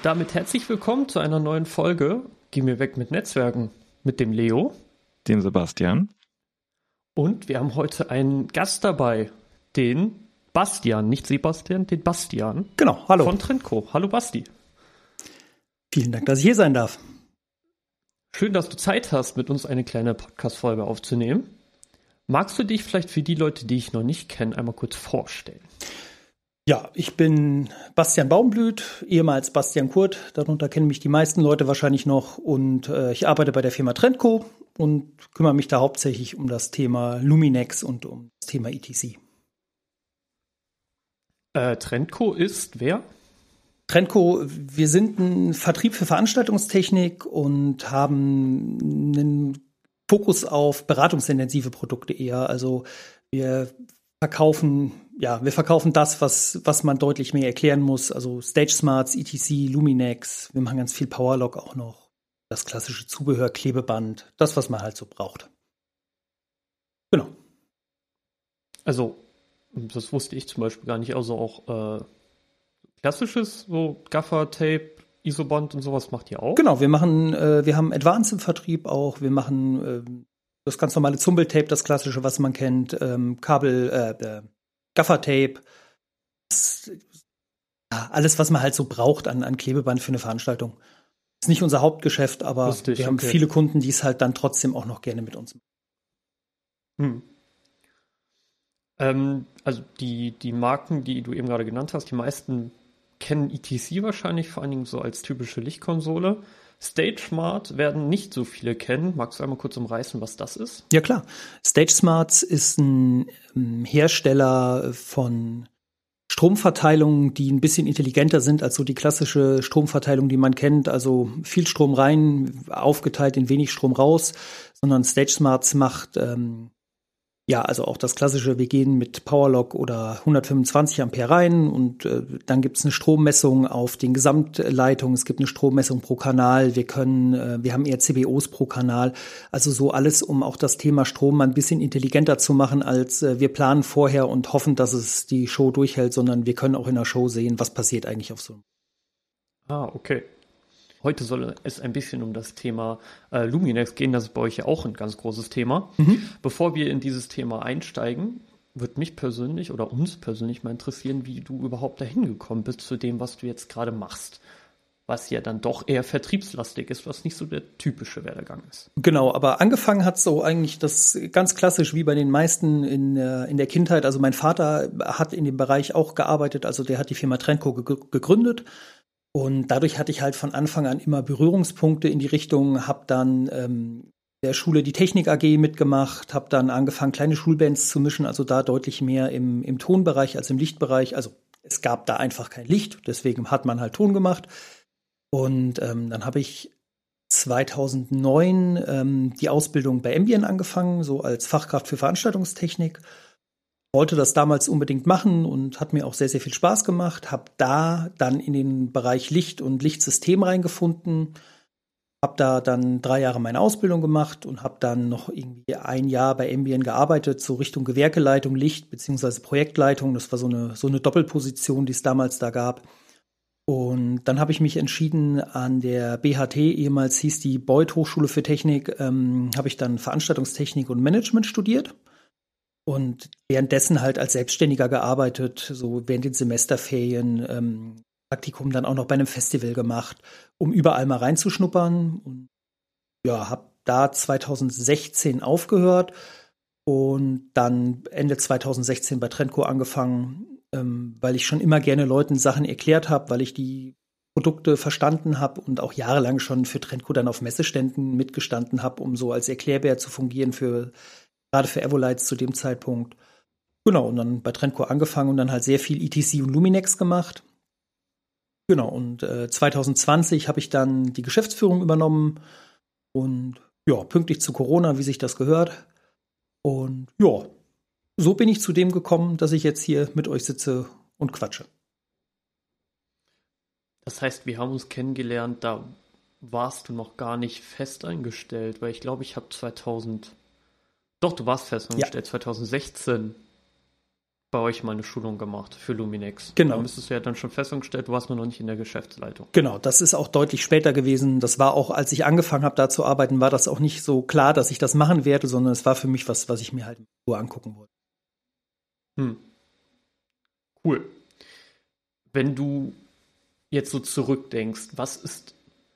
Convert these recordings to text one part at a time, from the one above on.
Und damit herzlich willkommen zu einer neuen Folge Geh mir weg mit Netzwerken mit dem Leo. Dem Sebastian. Und wir haben heute einen Gast dabei, den Bastian, nicht Sebastian, den Bastian. Genau, hallo. Von Trendco. Hallo Basti. Vielen Dank, dass ich hier sein darf. Schön, dass du Zeit hast, mit uns eine kleine Podcast-Folge aufzunehmen. Magst du dich vielleicht für die Leute, die ich noch nicht kenne, einmal kurz vorstellen? Ja, ich bin Bastian Baumblüt, ehemals Bastian Kurt. Darunter kennen mich die meisten Leute wahrscheinlich noch. Und ich arbeite bei der Firma Trendco und kümmere mich da hauptsächlich um das Thema Luminex und um das Thema ETC. Trendco ist wer? Trendco, wir sind ein Vertrieb für Veranstaltungstechnik und haben einen Fokus auf beratungsintensive Produkte eher. Also wir verkaufen das, was man deutlich mehr erklären muss. Also Stage Smarts, ETC, Luminex. Wir machen ganz viel Powerlock auch noch. Das klassische Zubehör, Klebeband. Das, was man halt so braucht. Genau. Also, das wusste ich zum Beispiel gar nicht. Also auch klassisches, so Gaffer, Tape, Isoband und sowas macht ihr auch? Genau, wir haben Advanced im Vertrieb auch. Wir machen das ganz normale Zumbeltape, das klassische, was man kennt, Gaffertape, alles, was man halt so braucht an Klebeband für eine Veranstaltung. Ist nicht unser Hauptgeschäft, aber wir haben viele Kunden, die es halt dann trotzdem auch noch gerne mit uns machen. Also die Marken, die du eben gerade genannt hast, die meisten kennen ETC wahrscheinlich vor allen Dingen so als typische Lichtkonsole. StageSmart werden nicht so viele kennen. Magst du einmal kurz umreißen, was das ist? Ja, klar. StageSmart ist ein Hersteller von Stromverteilungen, die ein bisschen intelligenter sind als so die klassische Stromverteilung, die man kennt. Also viel Strom rein, aufgeteilt in wenig Strom raus. Sondern StageSmart macht also auch das klassische, wir gehen mit Powerlock oder 125 Ampere rein und dann gibt es eine Strommessung auf den Gesamtleitungen, es gibt eine Strommessung pro Kanal, wir haben eher CBOs pro Kanal, also so alles, um auch das Thema Strom mal ein bisschen intelligenter zu machen, als wir planen vorher und hoffen, dass es die Show durchhält, sondern wir können auch in der Show sehen, was passiert eigentlich auf so einem. Okay. Heute soll es ein bisschen um das Thema Luminex gehen. Das ist bei euch ja auch ein ganz großes Thema. Bevor wir in dieses Thema einsteigen, wird mich persönlich oder uns persönlich mal interessieren, wie du überhaupt dahin gekommen bist zu dem, was du jetzt gerade machst. Was ja dann doch eher vertriebslastig ist, was nicht so der typische Werdegang ist. Genau, aber angefangen hat so eigentlich das ganz klassisch wie bei den meisten in der Kindheit. Also mein Vater hat in dem Bereich auch gearbeitet, also der hat die Firma Trendco gegründet. Und dadurch hatte ich halt von Anfang an immer Berührungspunkte in die Richtung, habe dann der Schule die Technik AG mitgemacht, habe dann angefangen, kleine Schulbands zu mischen, also da deutlich mehr im Tonbereich als im Lichtbereich. Also es gab da einfach kein Licht, deswegen hat man halt Ton gemacht. Und dann habe ich 2009 die Ausbildung bei Ambient angefangen, so als Fachkraft für Veranstaltungstechnik. Wollte das damals unbedingt machen und hat mir auch sehr, sehr viel Spaß gemacht. Habe da dann in den Bereich Licht und Lichtsystem reingefunden. Habe da dann 3 Jahre meine Ausbildung gemacht und habe dann noch irgendwie 1 Jahr bei Ambient gearbeitet, so Richtung Gewerkeleitung, Licht beziehungsweise Projektleitung. Das war so eine Doppelposition, die es damals da gab. Und dann habe ich mich entschieden, an der BHT, ehemals hieß die Beuth Hochschule für Technik, habe ich dann Veranstaltungstechnik und Management studiert. Und währenddessen halt als Selbstständiger gearbeitet, so während den Semesterferien, Praktikum dann auch noch bei einem Festival gemacht, um überall mal reinzuschnuppern. Und ja, habe da 2016 aufgehört und dann Ende 2016 bei Trendco angefangen, weil ich schon immer gerne Leuten Sachen erklärt habe, weil ich die Produkte verstanden habe und auch jahrelang schon für Trendco dann auf Messeständen mitgestanden habe, um so als Erklärbär zu fungieren gerade für Evolites zu dem Zeitpunkt. Genau, und dann bei Trendco angefangen und dann halt sehr viel ETC und Luminex gemacht. Genau, und 2020 habe ich dann die Geschäftsführung übernommen und ja, pünktlich zu Corona, wie sich das gehört. Und ja, so bin ich zu dem gekommen, dass ich jetzt hier mit euch sitze und quatsche. Das heißt, wir haben uns kennengelernt, da warst du noch gar nicht fest eingestellt, weil ich glaube, ich habe Doch, du warst festangestellt, ja. 2016 bei euch mal eine Schulung gemacht für Luminex. Genau. Da müsstest du ja dann schon festgestellt, du warst nur noch nicht in der Geschäftsleitung. Genau, das ist auch deutlich später gewesen. Das war auch, als ich angefangen habe, da zu arbeiten, war das auch nicht so klar, dass ich das machen werde, sondern es war für mich was ich mir halt in Ruhe angucken wollte. Cool. Wenn du jetzt so zurückdenkst, was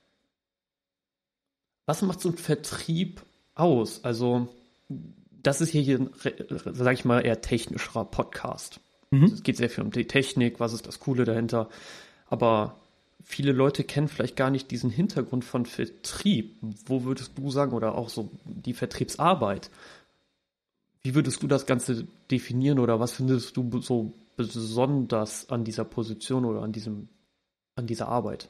macht so ein Vertrieb aus? Also, das ist hier ein, sag ich mal, eher technischerer Podcast. Also, es geht sehr viel um die Technik, was ist das Coole dahinter. Aber viele Leute kennen vielleicht gar nicht diesen Hintergrund von Vertrieb. Wo würdest du sagen, oder auch so die Vertriebsarbeit? Wie würdest du das Ganze definieren oder was findest du so besonders an dieser Position oder an dieser Arbeit?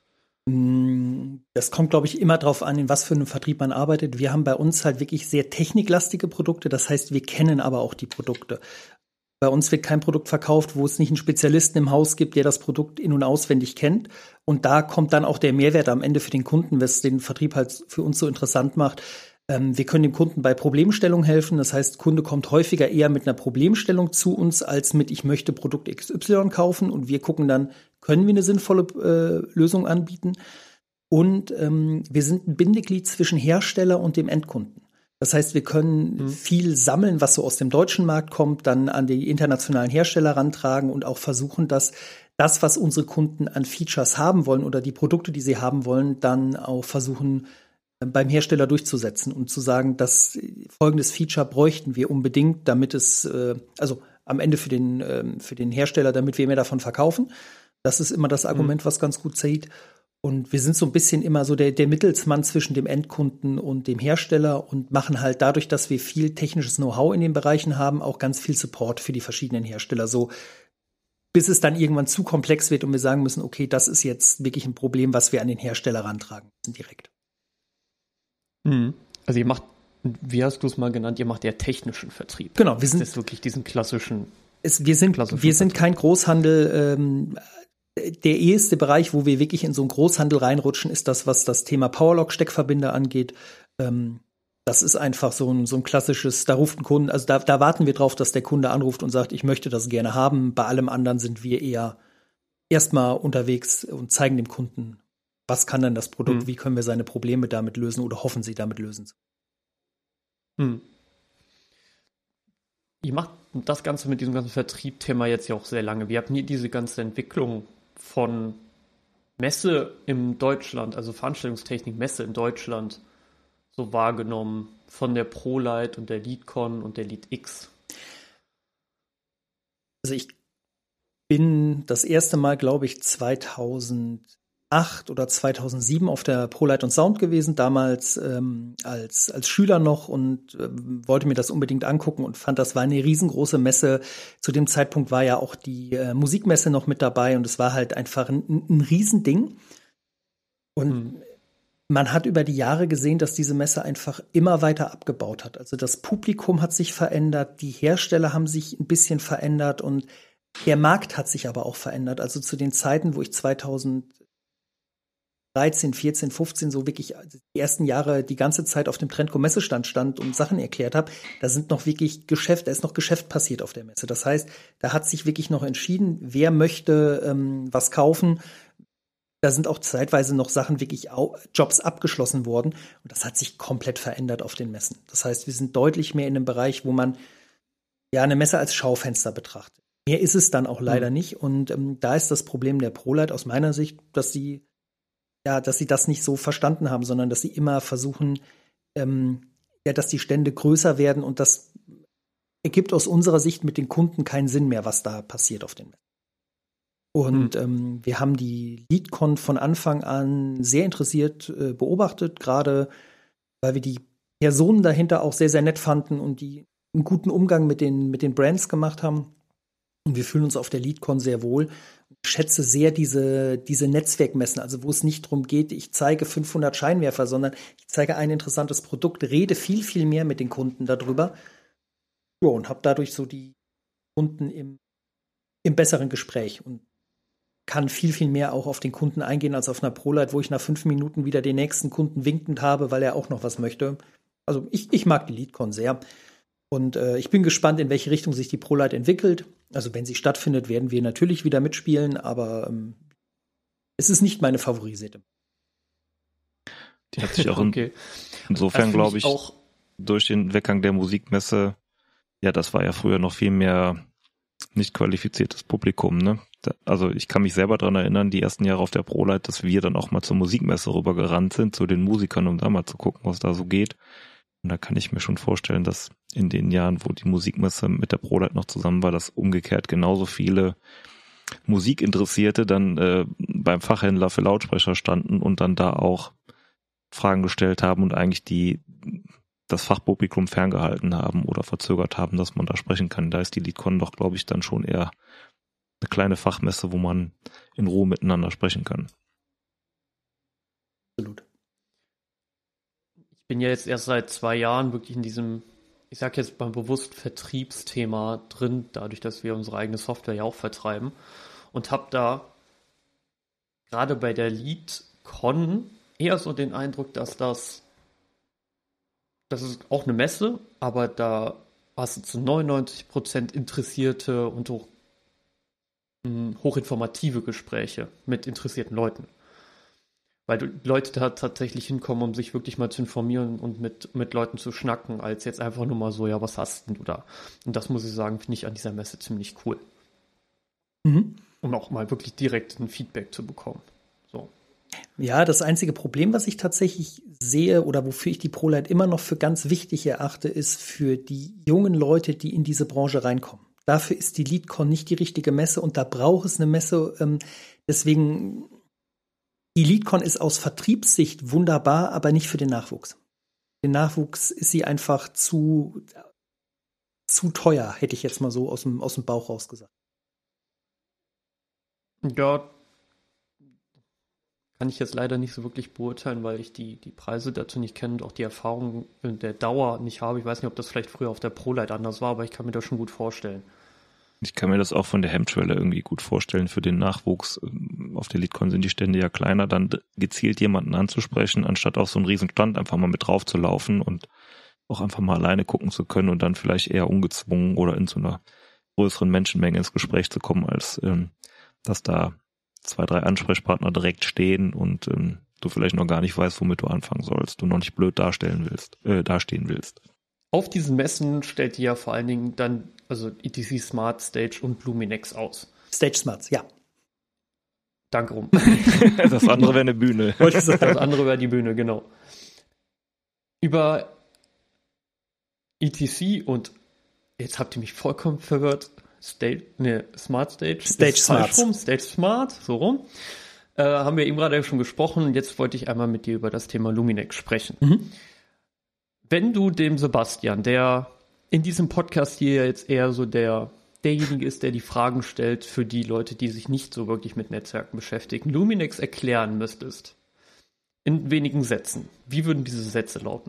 Das kommt, glaube ich, immer darauf an, in was für einem Vertrieb man arbeitet. Wir haben bei uns halt wirklich sehr techniklastige Produkte. Das heißt, wir kennen aber auch die Produkte. Bei uns wird kein Produkt verkauft, wo es nicht einen Spezialisten im Haus gibt, der das Produkt in- und auswendig kennt. Und da kommt dann auch der Mehrwert am Ende für den Kunden, was den Vertrieb halt für uns so interessant macht. Wir können dem Kunden bei Problemstellung helfen. Das heißt, Kunde kommt häufiger eher mit einer Problemstellung zu uns, als mit ich möchte Produkt XY kaufen. Und wir gucken dann, können wir eine sinnvolle Lösung anbieten? Und wir sind ein Bindeglied zwischen Hersteller und dem Endkunden. Das heißt, wir können viel sammeln, was so aus dem deutschen Markt kommt, dann an die internationalen Hersteller rantragen und auch versuchen, dass das, was unsere Kunden an Features haben wollen oder die Produkte, die sie haben wollen, dann auch versuchen, beim Hersteller durchzusetzen und zu sagen, dass folgendes Feature bräuchten wir unbedingt, damit es, also am Ende für den Hersteller, damit wir mehr davon verkaufen. Das ist immer das Argument, was ganz gut zählt. Und wir sind so ein bisschen immer so der Mittelsmann zwischen dem Endkunden und dem Hersteller und machen halt dadurch, dass wir viel technisches Know-how in den Bereichen haben, auch ganz viel Support für die verschiedenen Hersteller. So, bis es dann irgendwann zu komplex wird und wir sagen müssen, okay, das ist jetzt wirklich ein Problem, was wir an den Hersteller rantragen müssen direkt. Also ihr macht, wie hast du es mal genannt, ihr macht ja technischen Vertrieb. Genau, das ist wirklich diesen klassischen. Wir sind kein Großhandel. Der erste Bereich, wo wir wirklich in so einen Großhandel reinrutschen, ist das, was das Thema Powerlock-Steckverbinder angeht. Das ist einfach so ein klassisches, da ruft ein Kunde, also da warten wir drauf, dass der Kunde anruft und sagt, ich möchte das gerne haben. Bei allem anderen sind wir eher erstmal unterwegs und zeigen dem Kunden, was kann denn das Produkt, wie können wir seine Probleme damit lösen oder hoffen sie damit lösen zu. Ihr macht das Ganze mit diesem ganzen Vertriebsthema jetzt ja auch sehr lange. Wie habt ihr diese ganze Entwicklung von Messe in Deutschland, also Veranstaltungstechnik, Messe in Deutschland, so wahrgenommen von der ProLight und der LeadCon und der LeadX? Also ich bin das erste Mal, glaube ich, 2008 oder 2007 auf der ProLight und Sound gewesen, damals als Schüler noch und wollte mir das unbedingt angucken und fand, das war eine riesengroße Messe. Zu dem Zeitpunkt war ja auch die Musikmesse noch mit dabei und es war halt einfach ein Riesending. Und man hat über die Jahre gesehen, dass diese Messe einfach immer weiter abgebaut hat. Also das Publikum hat sich verändert, die Hersteller haben sich ein bisschen verändert und der Markt hat sich aber auch verändert. Also zu den Zeiten, wo ich 2013, 14, 15 so wirklich die ersten Jahre die ganze Zeit auf dem Trendco Messestand stand und Sachen erklärt habe, da ist noch Geschäft passiert auf der Messe. Das heißt, da hat sich wirklich noch entschieden, wer möchte was kaufen. Da sind auch zeitweise noch Sachen wirklich Jobs abgeschlossen worden und das hat sich komplett verändert auf den Messen. Das heißt, wir sind deutlich mehr in einem Bereich, wo man ja eine Messe als Schaufenster betrachtet. Mehr ist es dann auch leider nicht und da ist das Problem der ProLight aus meiner Sicht, dass sie das nicht so verstanden haben, sondern dass sie immer versuchen, dass die Stände größer werden und das ergibt aus unserer Sicht mit den Kunden keinen Sinn mehr, was da passiert auf den Messen. Und wir haben die LeadCon von Anfang an sehr interessiert beobachtet, gerade weil wir die Personen dahinter auch sehr, sehr nett fanden und die einen guten Umgang mit den Brands gemacht haben. Und wir fühlen uns auf der LeadCon sehr wohl. Ich schätze sehr diese Netzwerkmessen, also wo es nicht darum geht, ich zeige 500 Scheinwerfer, sondern ich zeige ein interessantes Produkt, rede viel, viel mehr mit den Kunden darüber. Ja, und habe dadurch so die Kunden im besseren Gespräch und kann viel, viel mehr auch auf den Kunden eingehen als auf einer ProLight, wo ich nach 5 Minuten wieder den nächsten Kunden winkend habe, weil er auch noch was möchte. Also ich mag die LeadCon sehr. Und ich bin gespannt, in welche Richtung sich die ProLight entwickelt. Also wenn sie stattfindet, werden wir natürlich wieder mitspielen, aber es ist nicht meine favorisierte. Die hat sich auch insofern, glaube ich, auch durch den Weggang der Musikmesse, ja, das war ja früher noch viel mehr nicht qualifiziertes Publikum, ne? Also ich kann mich selber daran erinnern, die ersten Jahre auf der ProLight, dass wir dann auch mal zur Musikmesse rübergerannt sind, zu den Musikern, um da mal zu gucken, was da so geht. Und da kann ich mir schon vorstellen, dass in den Jahren, wo die Musikmesse mit der ProLight noch zusammen war, dass umgekehrt genauso viele Musikinteressierte dann beim Fachhändler für Lautsprecher standen und dann da auch Fragen gestellt haben und eigentlich das Fachpublikum ferngehalten haben oder verzögert haben, dass man da sprechen kann. Da ist die LeadCon doch, glaube ich, dann schon eher eine kleine Fachmesse, wo man in Ruhe miteinander sprechen kann. Absolut. Ich bin ja jetzt erst seit 2 Jahren wirklich in diesem, ich sage jetzt mal bewusst Vertriebsthema drin, dadurch, dass wir unsere eigene Software ja auch vertreiben und habe da gerade bei der LeadCon eher so den Eindruck, dass das ist auch eine Messe, aber da hast du zu 99% interessierte und hochinformative Gespräche mit interessierten Leuten. Weil die Leute da tatsächlich hinkommen, um sich wirklich mal zu informieren und mit Leuten zu schnacken, als jetzt einfach nur mal so, ja, was hast denn du da? Und das muss ich sagen, finde ich an dieser Messe ziemlich cool. Um auch mal wirklich direkt ein Feedback zu bekommen. So. Ja, das einzige Problem, was ich tatsächlich sehe oder wofür ich die ProLight immer noch für ganz wichtig erachte, ist für die jungen Leute, die in diese Branche reinkommen. Dafür ist die LeadCon nicht die richtige Messe und da braucht es eine Messe. Deswegen, die LeadCon ist aus Vertriebssicht wunderbar, aber nicht für den Nachwuchs. Für den Nachwuchs ist sie einfach zu teuer, hätte ich jetzt mal so aus dem Bauch raus gesagt. Ja, kann ich jetzt leider nicht so wirklich beurteilen, weil ich die Preise dazu nicht kenne und auch die Erfahrung der Dauer nicht habe. Ich weiß nicht, ob das vielleicht früher auf der ProLight anders war, aber ich kann mir das schon gut vorstellen. Ich kann mir das auch von der Hemmschwelle irgendwie gut vorstellen für den Nachwuchs. Auf der LeadCon sind die Stände ja kleiner, dann gezielt jemanden anzusprechen, anstatt auf so einen riesen Stand einfach mal mit drauf zu laufen und auch einfach mal alleine gucken zu können und dann vielleicht eher ungezwungen oder in so einer größeren Menschenmenge ins Gespräch zu kommen, als dass da 2, 3 Ansprechpartner direkt stehen und du vielleicht noch gar nicht weißt, womit du anfangen sollst, du noch nicht blöd dastehen willst. Auf diesen Messen stellt ihr ja vor allen Dingen dann also ETC Smart Stage und Luminex aus. Stage Smarts, ja. Danke rum. Das andere wäre eine Bühne. Das andere wäre die Bühne, genau. Über ETC und jetzt habt ihr mich vollkommen verwirrt. Smart Stage. Stage Smart. Stage Smart, so rum. Haben wir eben gerade schon gesprochen und jetzt wollte ich einmal mit dir über das Thema Luminex sprechen. Wenn du dem Sebastian, der in diesem Podcast hier jetzt eher so derjenige ist, der die Fragen stellt für die Leute, die sich nicht so wirklich mit Netzwerken beschäftigen, Luminex erklären müsstest, in wenigen Sätzen, wie würden diese Sätze lauten?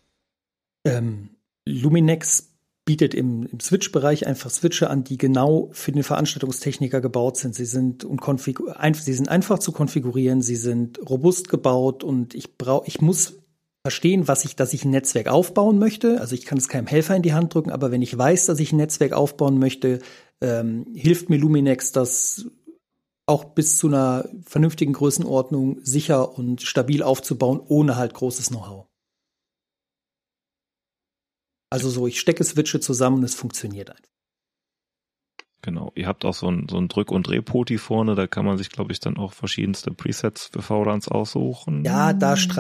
Luminex bietet im Switch-Bereich einfach Switche an, die genau für den Veranstaltungstechniker gebaut sind. Sie sind einfach zu konfigurieren, sie sind robust gebaut und ich muss verstehen, dass ich ein Netzwerk aufbauen möchte. Also ich kann es keinem Helfer in die Hand drücken, aber wenn ich weiß, dass ich ein Netzwerk aufbauen möchte, hilft mir Luminex, das auch bis zu einer vernünftigen Größenordnung sicher und stabil aufzubauen, ohne halt großes Know-how. Also so, ich stecke Switche zusammen und es funktioniert einfach. Genau, ihr habt auch so ein Drück- und Drehpoti vorne, da kann man sich, glaube ich, dann auch verschiedenste Presets für VLANs aussuchen. Ja,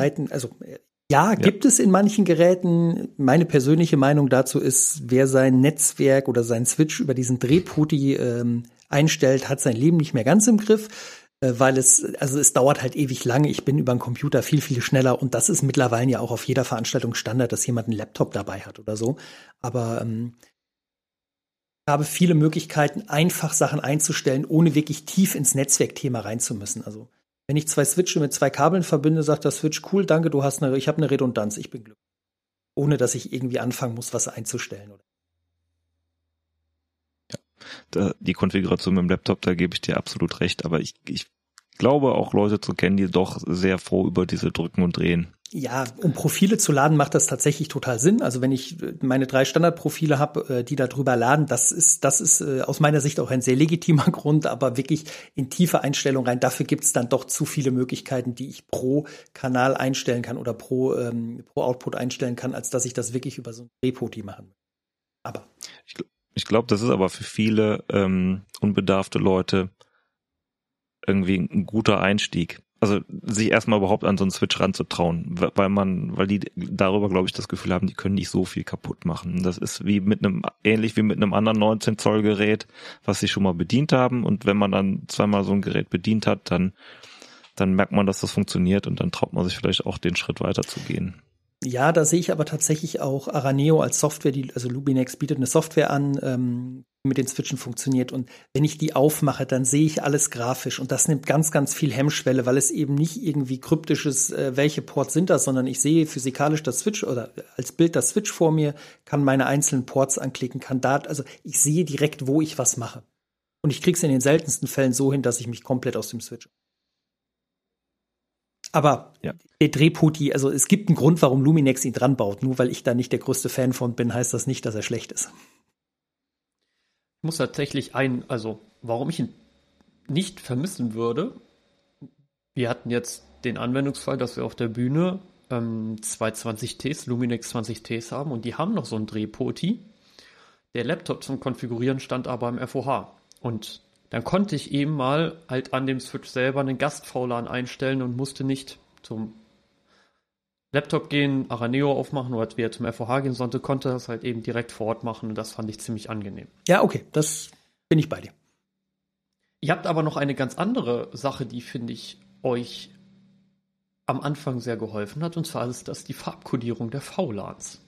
gibt es in manchen Geräten. Meine persönliche Meinung dazu ist, wer sein Netzwerk oder sein Switch über diesen Drehpoti einstellt, hat sein Leben nicht mehr ganz im Griff, weil es dauert halt ewig lange. Ich bin über einen Computer viel, viel schneller und das ist mittlerweile ja auch auf jeder Veranstaltung Standard, dass jemand einen Laptop dabei hat oder so. Aber ich habe viele Möglichkeiten, einfach Sachen einzustellen, ohne wirklich tief ins Netzwerkthema rein zu müssen. Also wenn ich 2 Switche mit 2 Kabeln verbinde, sagt der Switch, cool, danke, ich habe eine Redundanz, ich bin glücklich. Ohne dass ich irgendwie anfangen muss, was einzustellen. Ja, die Konfiguration mit dem Laptop, da gebe ich dir absolut recht, aber ich glaube auch Leute zu kennen, die doch sehr froh über diese Drücken und Drehen Ja, um Profile zu laden, macht das tatsächlich total Sinn. Also wenn ich meine 3 Standardprofile habe, die da drüber laden, das ist aus meiner Sicht auch ein sehr legitimer Grund, aber wirklich in tiefe Einstellungen rein. Dafür gibt es dann doch zu viele Möglichkeiten, die ich pro Kanal einstellen kann oder pro Output einstellen kann, als dass ich das wirklich über so ein Repo-Team machen möchte. Aber ich glaube, das ist aber für viele unbedarfte Leute irgendwie ein guter Einstieg. Also sich erstmal überhaupt an so einen Switch ranzutrauen, weil die darüber, glaube ich, das Gefühl haben, die können nicht so viel kaputt machen. Das ist ähnlich wie mit einem anderen 19 Zoll Gerät, was sie schon mal bedient haben. Und wenn man dann zweimal so ein Gerät bedient hat, dann merkt man, dass das funktioniert und dann traut man sich vielleicht auch den Schritt weiter zu gehen. Ja, da sehe ich aber tatsächlich auch Araneo als Software, also Luminex bietet eine Software an, die mit den Switchen funktioniert. Und wenn ich die aufmache, dann sehe ich alles grafisch. Und das nimmt ganz, ganz viel Hemmschwelle, weil es eben nicht irgendwie kryptisches, welche Ports sind das, sondern ich sehe physikalisch das Switch oder als Bild das Switch vor mir, kann meine einzelnen Ports anklicken, also ich sehe direkt, wo ich was mache. Und ich kriege es in den seltensten Fällen so hin, dass ich mich komplett aus dem Switch. Aber ja. Der Drehputti, also es gibt einen Grund, warum Luminex ihn dran baut. Nur weil ich da nicht der größte Fan von bin, heißt das nicht, dass er schlecht ist. Ich muss tatsächlich warum ich ihn nicht vermissen würde. Wir hatten jetzt den Anwendungsfall, dass wir auf der Bühne 2 20Ts, Luminex 20Ts haben und die haben noch so einen Drehputti. Der Laptop zum Konfigurieren stand aber im FOH. Und dann konnte ich eben mal halt an dem Switch selber einen Gast-VLAN einstellen und musste nicht zum Laptop gehen, Araneo aufmachen oder wieder zum FOH gehen, sondern konnte das halt eben direkt vor Ort machen und das fand ich ziemlich angenehm. Ja, okay, das bin ich bei dir. Ihr habt aber noch eine ganz andere Sache, die, finde ich, euch am Anfang sehr geholfen hat, und zwar ist das die Farbkodierung der VLANs.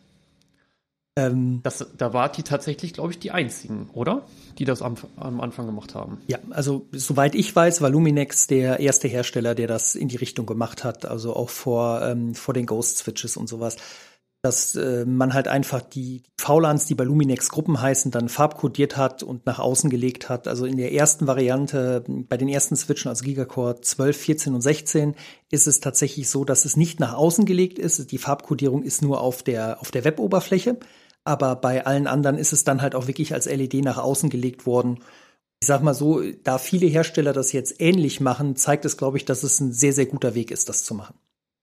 Da war die tatsächlich, glaube ich, die einzigen, oder? Die das am Anfang gemacht haben. Ja, also soweit ich weiß, war Luminex der erste Hersteller, der das in die Richtung gemacht hat, also auch vor den Ghost-Switches und sowas. Dass man halt einfach die VLANs, die bei Luminex Gruppen heißen, dann farbkodiert hat und nach außen gelegt hat. Also in der ersten Variante, bei den ersten Switchen, also Gigacore 12, 14 und 16, ist es tatsächlich so, dass es nicht nach außen gelegt ist. Die Farbkodierung ist nur auf der Web-Oberfläche. Aber bei allen anderen ist es dann halt auch wirklich als LED nach außen gelegt worden. Ich sag mal so, da viele Hersteller das jetzt ähnlich machen, zeigt es, glaube ich, dass es ein sehr, sehr guter Weg ist, das zu machen.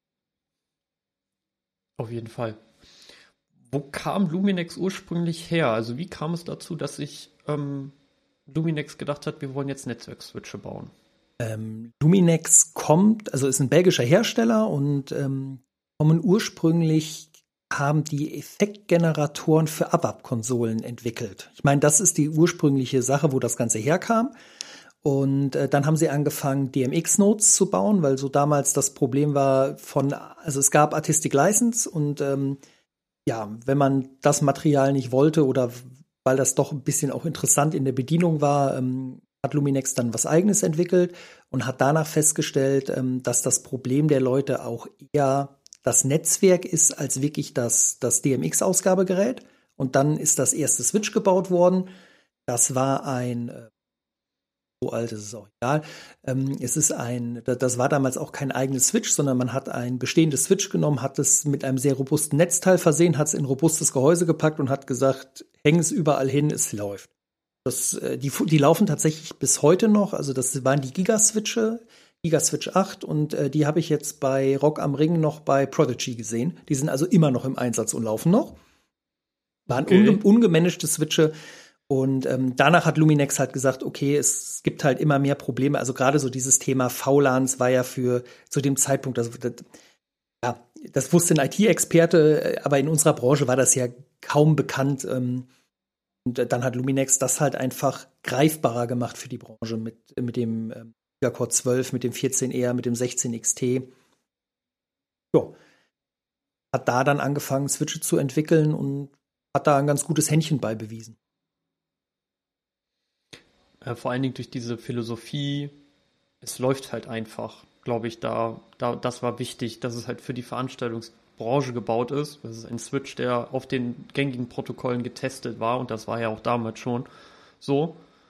Auf jeden Fall. Wo kam Luminex ursprünglich her? Also wie kam es dazu, dass sich Luminex gedacht hat, wir wollen jetzt Netzwerkswitche bauen? Luminex ist ein belgischer Hersteller und kommen ursprünglich, haben die Effektgeneratoren für ABAP-Konsolen entwickelt. Ich meine, das ist die ursprüngliche Sache, wo das Ganze herkam. Und dann haben sie angefangen, DMX-Nodes zu bauen, weil so damals das Problem war also es gab Artistic License und wenn man das Material nicht wollte oder weil das doch ein bisschen auch interessant in der Bedienung war, hat Luminex dann was Eigenes entwickelt und hat danach festgestellt, dass das Problem der Leute auch eher das Netzwerk ist als wirklich das DMX-Ausgabegerät. Und dann ist das erste Switch gebaut worden. Das war so alt ist es auch egal. Das war damals auch kein eigenes Switch, sondern man hat ein bestehendes Switch genommen, hat es mit einem sehr robusten Netzteil versehen, hat es in ein robustes Gehäuse gepackt und hat gesagt, häng es überall hin, es läuft. Die laufen tatsächlich bis heute noch. Also das waren die Gigaswitche, Gigaswitch 8 und die habe ich jetzt bei Rock am Ring noch bei Prodigy gesehen. Die sind also immer noch im Einsatz und laufen noch. Waren ungemanagte Switche. Und danach hat Luminex halt gesagt, okay, es gibt halt immer mehr Probleme. Also gerade so dieses Thema VLANs war ja zu dem Zeitpunkt, das wusste ein IT-Experte, aber in unserer Branche war das ja kaum bekannt. Und dann hat Luminex das halt einfach greifbarer gemacht für die Branche mit dem Gigacore 12, mit dem 14R, mit dem 16 XT. Ja. Hat da dann angefangen, Switche zu entwickeln und hat da ein ganz gutes Händchen bei bewiesen. Vor allen Dingen durch diese Philosophie, es läuft halt einfach, glaube ich, das war wichtig, dass es halt für die Veranstaltungsbranche gebaut ist. Das ist ein Switch, der auf den gängigen Protokollen getestet war und das war ja auch damals schon so.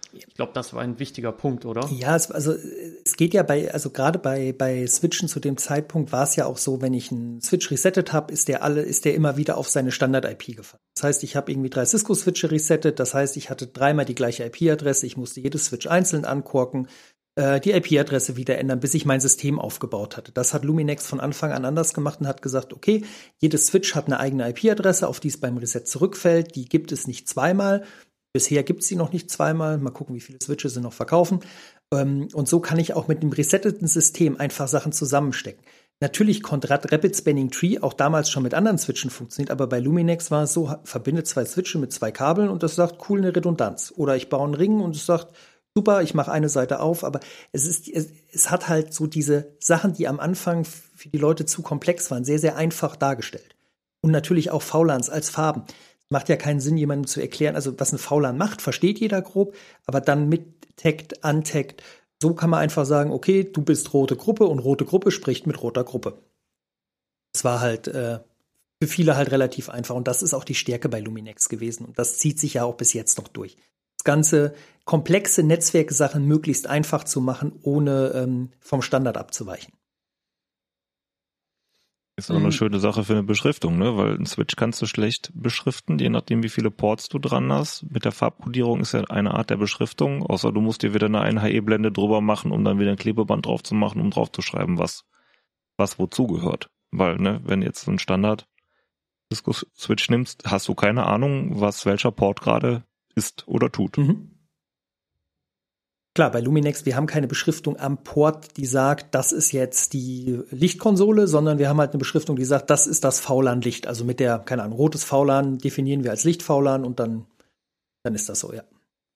Ich glaube, das war ein wichtiger Punkt, oder? Ja, es geht ja gerade bei Switchen zu dem Zeitpunkt war es ja auch so, wenn ich einen Switch resettet habe, ist der immer wieder auf seine Standard-IP gefallen. Das heißt, ich habe irgendwie 3 Cisco-Switche resettet, das heißt, ich hatte 3-mal die gleiche IP-Adresse, ich musste jedes Switch einzeln ankorken, die IP-Adresse wieder ändern, bis ich mein System aufgebaut hatte. Das hat Luminex von Anfang an anders gemacht und hat gesagt, okay, jedes Switch hat eine eigene IP-Adresse, auf die es beim Reset zurückfällt, die gibt es nicht zweimal. Bisher gibt es sie noch nicht zweimal. Mal gucken, wie viele Switches sie noch verkaufen. Und so kann ich auch mit einem resetteten System einfach Sachen zusammenstecken. Natürlich konnte Rapid Spanning Tree auch damals schon mit anderen Switchen funktioniert, aber bei Luminex war es so, verbindet 2 Switche mit 2 Kabeln und das sagt, cool, eine Redundanz. Oder ich baue einen Ring und es sagt, super, ich mache eine Seite auf, aber es hat halt so diese Sachen, die am Anfang für die Leute zu komplex waren, sehr, sehr einfach dargestellt. Und natürlich auch VLANs als Farben. Macht ja keinen Sinn, jemandem zu erklären, also was ein VLAN macht, versteht jeder grob, aber dann mit Tagged, Untagged, so kann man einfach sagen, okay, du bist rote Gruppe und rote Gruppe spricht mit roter Gruppe. Das war halt für viele halt relativ einfach und das ist auch die Stärke bei Luminex gewesen und das zieht sich ja auch bis jetzt noch durch. Das ganze komplexe Netzwerksachen möglichst einfach zu machen, ohne vom Standard abzuweichen. Ist auch eine schöne Sache für eine Beschriftung, ne? Weil ein Switch kannst du schlecht beschriften, je nachdem wie viele Ports du dran hast. Mit der Farbkodierung ist ja eine Art der Beschriftung, außer du musst dir wieder eine 1HE-Blende drüber machen, um dann wieder ein Klebeband drauf zu machen, um drauf zu schreiben, was wozu gehört. Weil, ne, wenn jetzt so ein Standard Cisco-Switch nimmst, hast du keine Ahnung, was welcher Port gerade ist oder tut. Mhm. Klar, bei Luminex, wir haben keine Beschriftung am Port, die sagt, das ist jetzt die Lichtkonsole, sondern wir haben halt eine Beschriftung, die sagt, das ist das VLAN-Licht. Also mit der, keine Ahnung, rotes VLAN definieren wir als Licht-VLAN und dann ist das so, ja.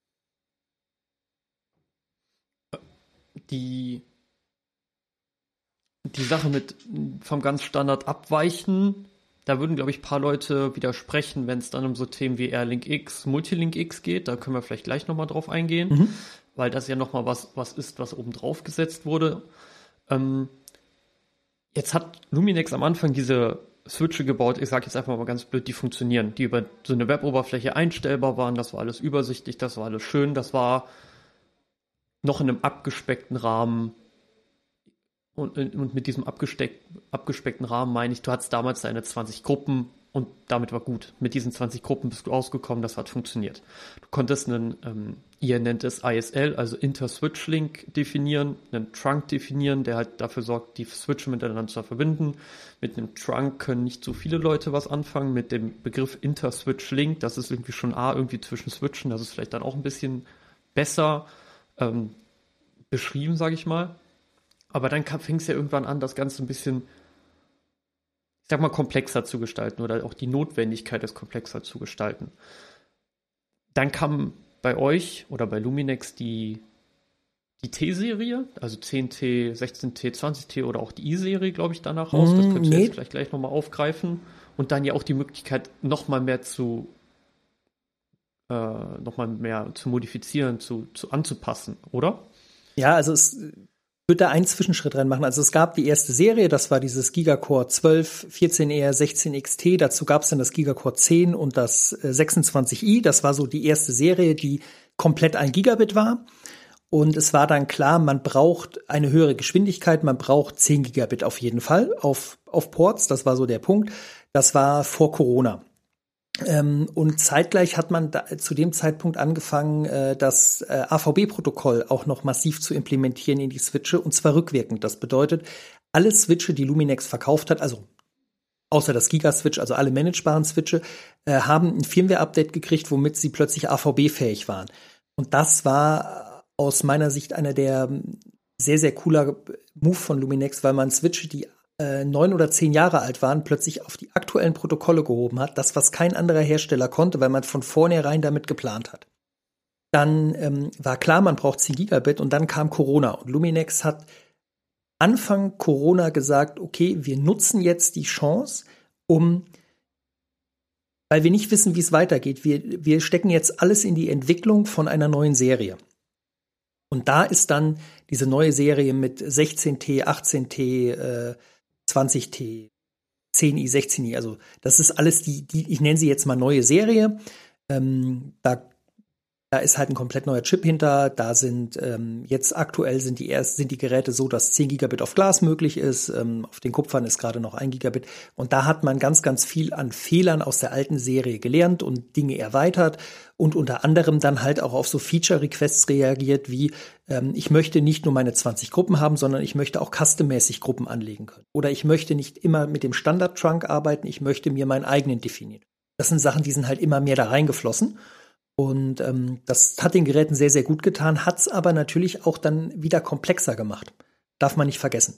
Die Sache mit vom ganz Standard abweichen, da würden, glaube ich, ein paar Leute widersprechen, wenn es dann um so Themen wie Airlink X, Multilink X geht. Da können wir vielleicht gleich nochmal drauf eingehen. Mhm. Weil das ja nochmal was ist, was oben drauf gesetzt wurde. Jetzt hat Luminex am Anfang diese Switche gebaut, ich sage jetzt einfach mal ganz blöd, die funktionieren, die über so eine Web-Oberfläche einstellbar waren, das war alles übersichtlich, das war alles schön, das war noch in einem abgespeckten Rahmen und mit diesem abgespeckten Rahmen meine ich, du hattest damals deine 20 Gruppen und damit war gut. Mit diesen 20 Gruppen bist du ausgekommen, das hat funktioniert. Du konntest ihr nennt es ISL, also Inter-Switch-Link definieren, einen Trunk definieren, der halt dafür sorgt, die Switche miteinander zu verbinden. Mit einem Trunk können nicht so viele Leute was anfangen. Mit dem Begriff Inter-Switch-Link, das ist irgendwie schon irgendwie zwischen Switchen, das ist vielleicht dann auch ein bisschen besser beschrieben, sage ich mal. Aber dann fing es ja irgendwann an, das Ganze ein bisschen, ich sag mal, komplexer zu gestalten oder auch die Notwendigkeit, es komplexer zu gestalten. Dann kam bei euch oder bei Luminex die T-Serie, also 10T, 16T, 20T oder auch die I-Serie, glaube ich, danach raus. Das könnt ihr jetzt vielleicht gleich nochmal aufgreifen. Und dann ja auch die Möglichkeit, nochmal mehr zu modifizieren, anzupassen, oder? Ja, also es würde da einen Zwischenschritt reinmachen. Also es gab die erste Serie, das war dieses Gigacore 12, 14R, 16XT. Dazu gab es dann das Gigacore 10 und das 26i. Das war so die erste Serie, die komplett 1 Gigabit war. Und es war dann klar, man braucht eine höhere Geschwindigkeit, man braucht 10 Gigabit auf jeden Fall auf Ports. Das war so der Punkt. Das war vor Corona. Und zeitgleich hat man zu dem Zeitpunkt angefangen, das AVB-Protokoll auch noch massiv zu implementieren in die Switche, und zwar rückwirkend. Das bedeutet, alle Switche, die Luminex verkauft hat, also außer das Giga-Switch, also alle managebaren Switche, haben ein Firmware-Update gekriegt, womit sie plötzlich AVB-fähig waren. Und das war aus meiner Sicht einer der sehr, sehr cooler Move von Luminex, weil man Switche, die 9 oder 10 Jahre alt waren, plötzlich auf die aktuellen Protokolle gehoben hat. Das, was kein anderer Hersteller konnte, weil man von vornherein damit geplant hat. Dann war klar, man braucht 10 Gigabit und dann kam Corona. Und Luminex hat Anfang Corona gesagt, okay, wir nutzen jetzt die Chance, weil wir nicht wissen, wie es weitergeht. Wir stecken jetzt alles in die Entwicklung von einer neuen Serie. Und da ist dann diese neue Serie mit 16T, 18T, 20T, 10i, 16i, also das ist alles ich nenne sie jetzt mal neue Serie. Da Da ist halt ein komplett neuer Chip hinter. Da sind jetzt aktuell sind die Geräte so, dass 10 Gigabit auf Glas möglich ist. Auf den Kupfern ist gerade noch 1 Gigabit. Und da hat man ganz, ganz viel an Fehlern aus der alten Serie gelernt und Dinge erweitert und unter anderem dann halt auch auf so Feature-Requests reagiert, wie ich möchte nicht nur meine 20 Gruppen haben, sondern ich möchte auch custom-mäßig Gruppen anlegen können. Oder ich möchte nicht immer mit dem Standard-Trunk arbeiten, ich möchte mir meinen eigenen definieren. Das sind Sachen, die sind halt immer mehr da reingeflossen. Und das hat den Geräten sehr, sehr gut getan, hat es aber natürlich auch dann wieder komplexer gemacht. Darf man nicht vergessen.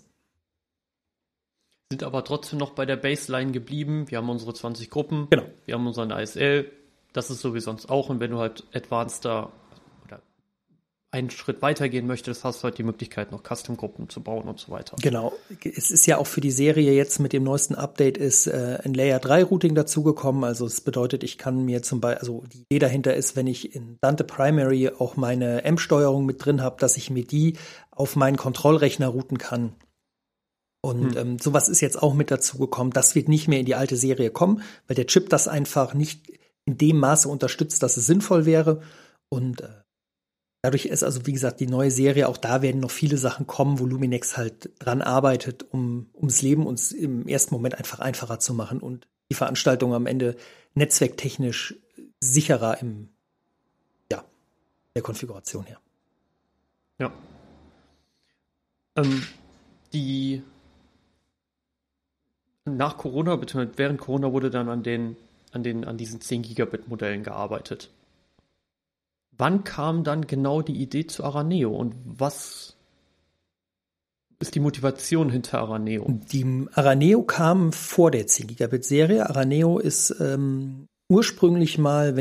Sind aber trotzdem noch bei der Baseline geblieben. Wir haben unsere 20 Gruppen, genau. Wir haben unseren ASL. Das ist so wie sonst auch. Und wenn du halt advanceder oder einen Schritt weitergehen möchtest, hast du halt die Möglichkeit, noch Custom-Gruppen zu bauen und so weiter. Genau. Es ist ja auch für die Serie jetzt mit dem neuesten Update ist ein Layer 3 Routing dazugekommen. Also das bedeutet, ich kann mir zum Beispiel, also die Idee dahinter ist, wenn ich in Dante Primary auch meine M-Steuerung mit drin habe, dass ich mir die auf meinen Kontrollrechner routen kann. Und sowas ist jetzt auch mit dazugekommen. Das wird nicht mehr in die alte Serie kommen, weil der Chip das einfach nicht in dem Maße unterstützt, dass es sinnvoll wäre. Und dadurch ist also, wie gesagt, die neue Serie, auch da werden noch viele Sachen kommen, wo Luminex halt dran arbeitet, ums Leben uns im ersten Moment einfach einfacher zu machen und die Veranstaltung am Ende netzwerktechnisch sicherer der Konfiguration her. Ja. Nach Corona, beziehungsweise während Corona wurde dann an diesen 10 Gigabit Modellen gearbeitet. Wann kam dann genau die Idee zu Araneo und was ist die Motivation hinter Araneo? Die Araneo kam vor der 10 Gigabit Serie. Araneo ist ursprünglich mal,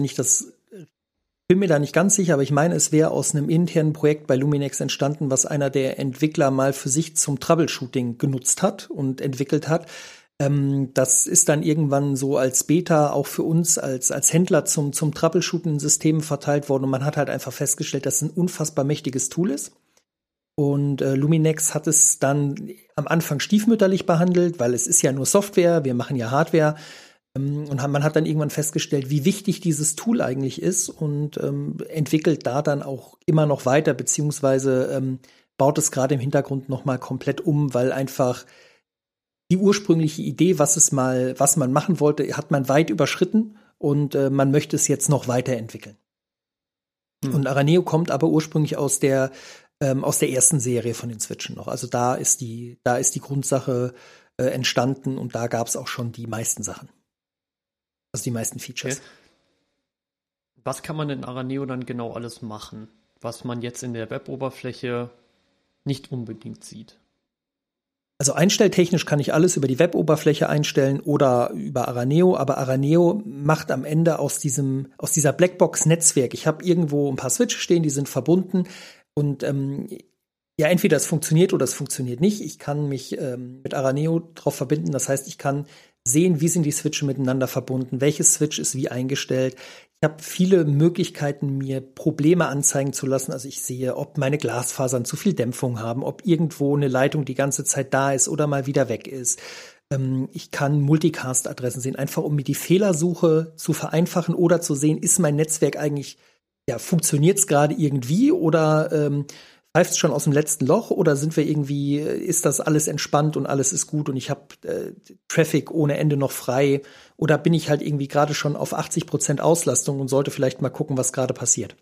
bin mir da nicht ganz sicher, aber ich meine, es wäre aus einem internen Projekt bei Luminex entstanden, was einer der Entwickler mal für sich zum Troubleshooting genutzt hat und entwickelt hat. Das ist dann irgendwann so als Beta auch für uns als Händler zum Troubleshooten in Systemen verteilt worden und man hat halt einfach festgestellt, dass es ein unfassbar mächtiges Tool ist. Und Luminex hat es dann am Anfang stiefmütterlich behandelt, weil es ist ja nur Software, wir machen ja Hardware. Und man hat dann irgendwann festgestellt, wie wichtig dieses Tool eigentlich ist und entwickelt da dann auch immer noch weiter, beziehungsweise baut es gerade im Hintergrund noch mal komplett um, weil einfach die ursprüngliche Idee, was man machen wollte, hat man weit überschritten und man möchte es jetzt noch weiterentwickeln. Und Araneo kommt aber ursprünglich aus der ersten Serie von den Switchen noch. Also da ist die Grundsache entstanden und da gab es auch schon die meisten Sachen. Also die meisten Features. Okay. Was kann man in Araneo dann genau alles machen, was man jetzt in der Weboberfläche nicht unbedingt sieht? Also einstelltechnisch kann ich alles über die Weboberfläche einstellen oder über Araneo, aber Araneo macht am Ende aus dieser Blackbox-Netzwerk. Ich habe irgendwo ein paar Switches stehen, die sind verbunden und entweder es funktioniert oder es funktioniert nicht. Ich kann mich mit Araneo drauf verbinden, das heißt, ich kann sehen, wie sind die Switche miteinander verbunden, welches Switch ist wie eingestellt. Ich habe viele Möglichkeiten, mir Probleme anzeigen zu lassen. Also ich sehe, ob meine Glasfasern zu viel Dämpfung haben, ob irgendwo eine Leitung die ganze Zeit da ist oder mal wieder weg ist. Ich kann Multicast-Adressen sehen, einfach um mir die Fehlersuche zu vereinfachen oder zu sehen, ist mein Netzwerk eigentlich, funktioniert es gerade irgendwie oder pfeift es schon aus dem letzten Loch oder ist das alles entspannt und alles ist gut und ich habe Traffic ohne Ende noch frei oder bin ich halt irgendwie gerade schon auf 80% Auslastung und sollte vielleicht mal gucken, was gerade passiert.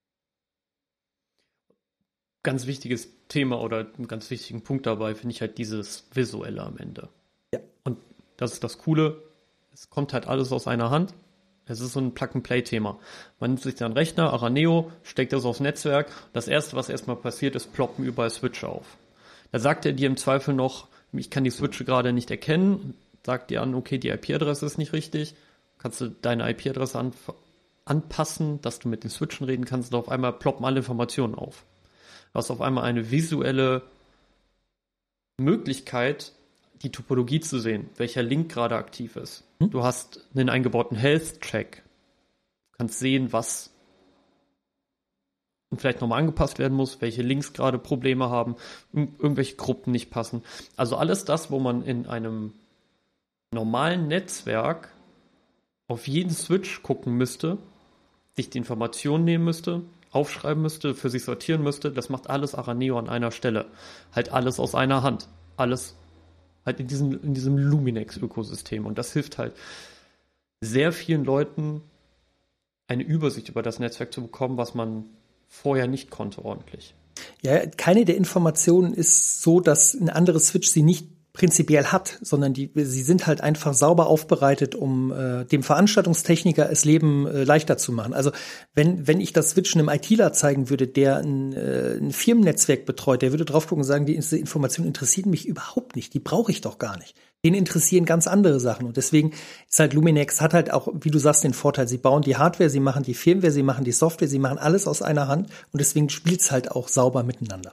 Ganz wichtiges Thema oder einen ganz wichtigen Punkt dabei finde ich halt dieses Visuelle am Ende. Ja. Und das ist das Coole, es kommt halt alles aus einer Hand. Es ist so ein Plug-and-Play-Thema. Man nimmt sich dann einen Rechner, Araneo, steckt das aufs Netzwerk. Das Erste, was erstmal passiert, ist, ploppen überall Switche auf. Da sagt er dir im Zweifel noch, ich kann die Switche gerade nicht erkennen. Sagt dir an, okay, die IP-Adresse ist nicht richtig. Kannst du deine IP-Adresse anpassen, dass du mit den Switchen reden kannst. Und auf einmal ploppen alle Informationen auf. Du hast auf einmal eine visuelle Möglichkeit, die Topologie zu sehen, welcher Link gerade aktiv ist. Du hast einen eingebauten Health-Check. Du kannst sehen, was vielleicht nochmal angepasst werden muss, welche Links gerade Probleme haben, irgendwelche Gruppen nicht passen. Also alles das, wo man in einem normalen Netzwerk auf jeden Switch gucken müsste, sich die Informationen nehmen müsste, aufschreiben müsste, für sich sortieren müsste. Das macht alles Araneo an einer Stelle. Halt alles aus einer Hand. Alles halt in diesem Luminex-Ökosystem. Und das hilft halt sehr vielen Leuten, eine Übersicht über das Netzwerk zu bekommen, was man vorher nicht konnte ordentlich. Ja, keine der Informationen ist so, dass ein anderes Switch sie nicht prinzipiell hat, sondern sie sind halt einfach sauber aufbereitet, um dem Veranstaltungstechniker das Leben leichter zu machen. Also wenn ich das Switchen einem ITler zeigen würde, der ein Firmennetzwerk betreut, der würde drauf gucken und sagen, diese Informationen interessieren mich überhaupt nicht, die brauche ich doch gar nicht. Den interessieren ganz andere Sachen. Und deswegen ist halt Luminex, hat halt auch, wie du sagst, den Vorteil, sie bauen die Hardware, sie machen die Firmware, sie machen die Software, sie machen alles aus einer Hand und deswegen spielt's halt auch sauber miteinander.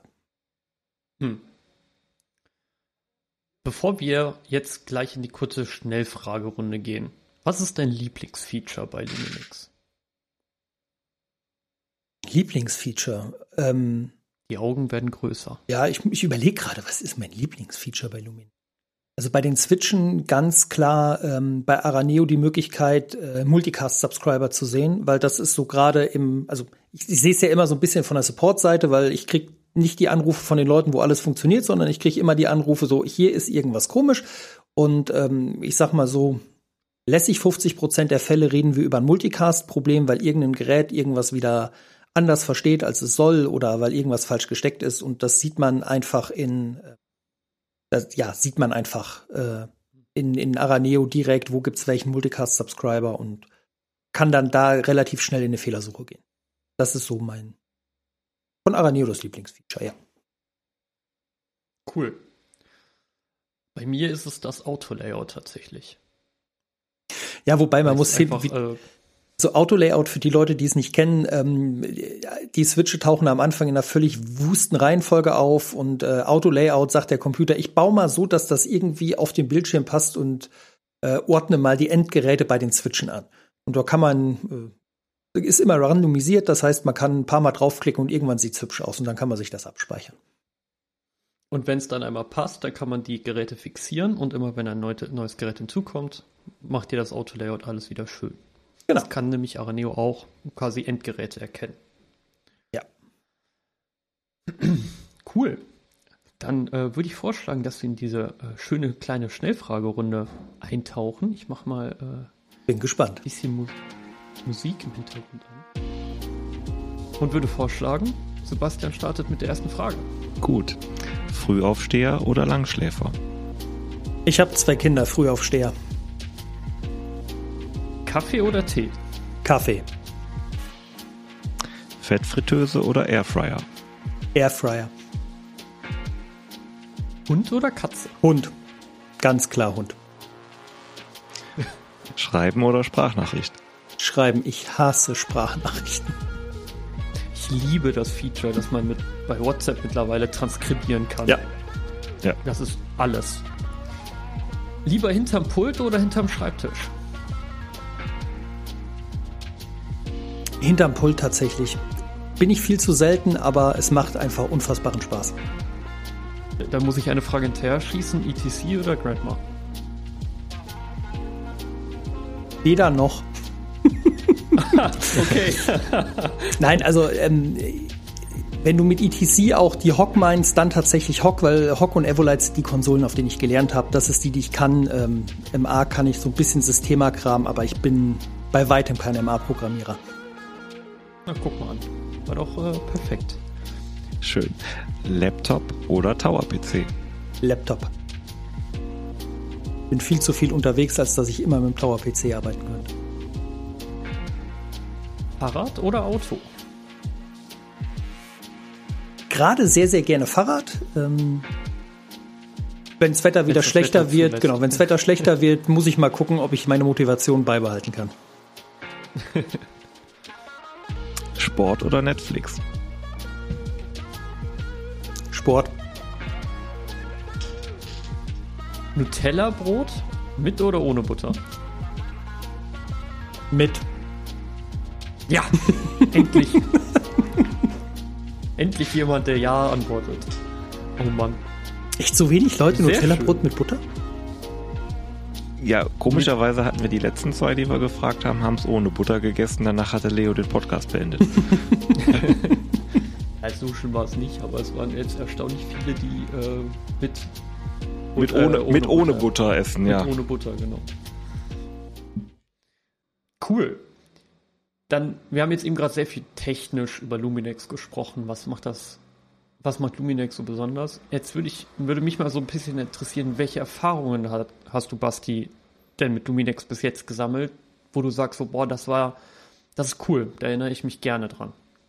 Bevor wir jetzt gleich in die kurze Schnellfragerunde gehen, was ist dein Lieblingsfeature bei Luminex? Lieblingsfeature? Die Augen werden größer. Ja, ich überlege gerade, was ist mein Lieblingsfeature bei Luminex? Also bei den Switchen ganz klar bei Araneo die Möglichkeit, Multicast-Subscriber zu sehen, weil das ist so gerade also ich sehe es ja immer so ein bisschen von der Support-Seite, weil ich krieg nicht die Anrufe von den Leuten, wo alles funktioniert, sondern ich kriege immer die Anrufe so, hier ist irgendwas komisch. Und ich sag mal so, lässig 50% der Fälle reden wir über ein Multicast-Problem, weil irgendein Gerät irgendwas wieder anders versteht, als es soll, oder weil irgendwas falsch gesteckt ist. Und das sieht man einfach in Araneo direkt, wo gibt's welchen Multicast-Subscriber und kann dann da relativ schnell in eine Fehlersuche gehen. Das ist so von Araneo das Lieblingsfeature, ja. Cool. Bei mir ist es das Auto-Layout tatsächlich. Ja, wobei man muss einfach, so Auto-Layout für die Leute, die es nicht kennen, die Switche tauchen am Anfang in einer völlig wusten Reihenfolge auf und Auto-Layout sagt der Computer, ich baue mal so, dass das irgendwie auf den Bildschirm passt und ordne mal die Endgeräte bei den Switchen an. Und da kann man ist immer randomisiert, das heißt, man kann ein paar Mal draufklicken und irgendwann sieht's hübsch aus und dann kann man sich das abspeichern. Und wenn es dann einmal passt, dann kann man die Geräte fixieren und immer wenn ein neues Gerät hinzukommt, macht dir das Auto-Layout alles wieder schön. Genau. Das kann nämlich Araneo auch quasi Endgeräte erkennen. Ja. Cool. Dann würde ich vorschlagen, dass wir in diese schöne kleine Schnellfragerunde eintauchen. Ich mache mal bin gespannt. Ein bisschen Musik im Hintergrund an. Und würde vorschlagen, Sebastian startet mit der ersten Frage. Gut. Frühaufsteher oder Langschläfer? Ich habe 2 Kinder, Frühaufsteher. Kaffee oder Tee? Kaffee. Fettfritteuse oder Airfryer? Airfryer. Hund oder Katze? Hund. Ganz klar Hund. Schreiben oder Sprachnachricht? Schreiben. Ich hasse Sprachnachrichten. Ich liebe das Feature, dass man bei WhatsApp mittlerweile transkribieren kann. Ja. Das ist alles. Lieber hinterm Pult oder hinterm Schreibtisch? Hinterm Pult tatsächlich. Bin ich viel zu selten, aber es macht einfach unfassbaren Spaß. Da muss ich eine Frage hinterher schießen. ETC oder Grandma? Weder noch. Okay. Nein, also wenn du mit ETC auch die Hock meinst, dann tatsächlich Hock, weil Hock und Evolite sind die Konsolen, auf denen ich gelernt habe. Das ist die ich kann. MA kann ich so ein bisschen Systema-Kram, aber ich bin bei weitem kein MA-Programmierer. Na, guck mal an. War doch perfekt. Schön. Laptop oder Tower-PC? Laptop. Bin viel zu viel unterwegs, als dass ich immer mit dem Tower-PC arbeiten könnte. Fahrrad oder Auto? Gerade sehr, sehr gerne Fahrrad. Wenn das Wetter wieder schlechter wird, genau, wenn das Wetter schlechter wird, muss ich mal gucken, ob ich meine Motivation beibehalten kann. Sport oder Netflix? Sport. Nutella-Brot mit oder ohne Butter? Mit. Ja, endlich. Endlich jemand, der Ja antwortet. Oh Mann. Echt so wenig Leute Sehr Nutella-Brot schön. mit Butter? Ja, komischerweise hatten wir die letzten 2, die wir gefragt haben, haben es ohne Butter gegessen. Danach hatte Leo den Podcast beendet. Also so schlimm war es nicht, aber es waren jetzt erstaunlich viele, die ohne Butter essen, ja. Ohne Butter, genau. Cool. Dann, wir haben jetzt eben gerade sehr viel technisch über Luminex gesprochen. Was macht Luminex so besonders? Jetzt würde mich mal so ein bisschen interessieren, welche Erfahrungen hast du, Basti, denn mit Luminex bis jetzt gesammelt, wo du sagst, so, boah, das ist cool, da erinnere ich mich gerne dran.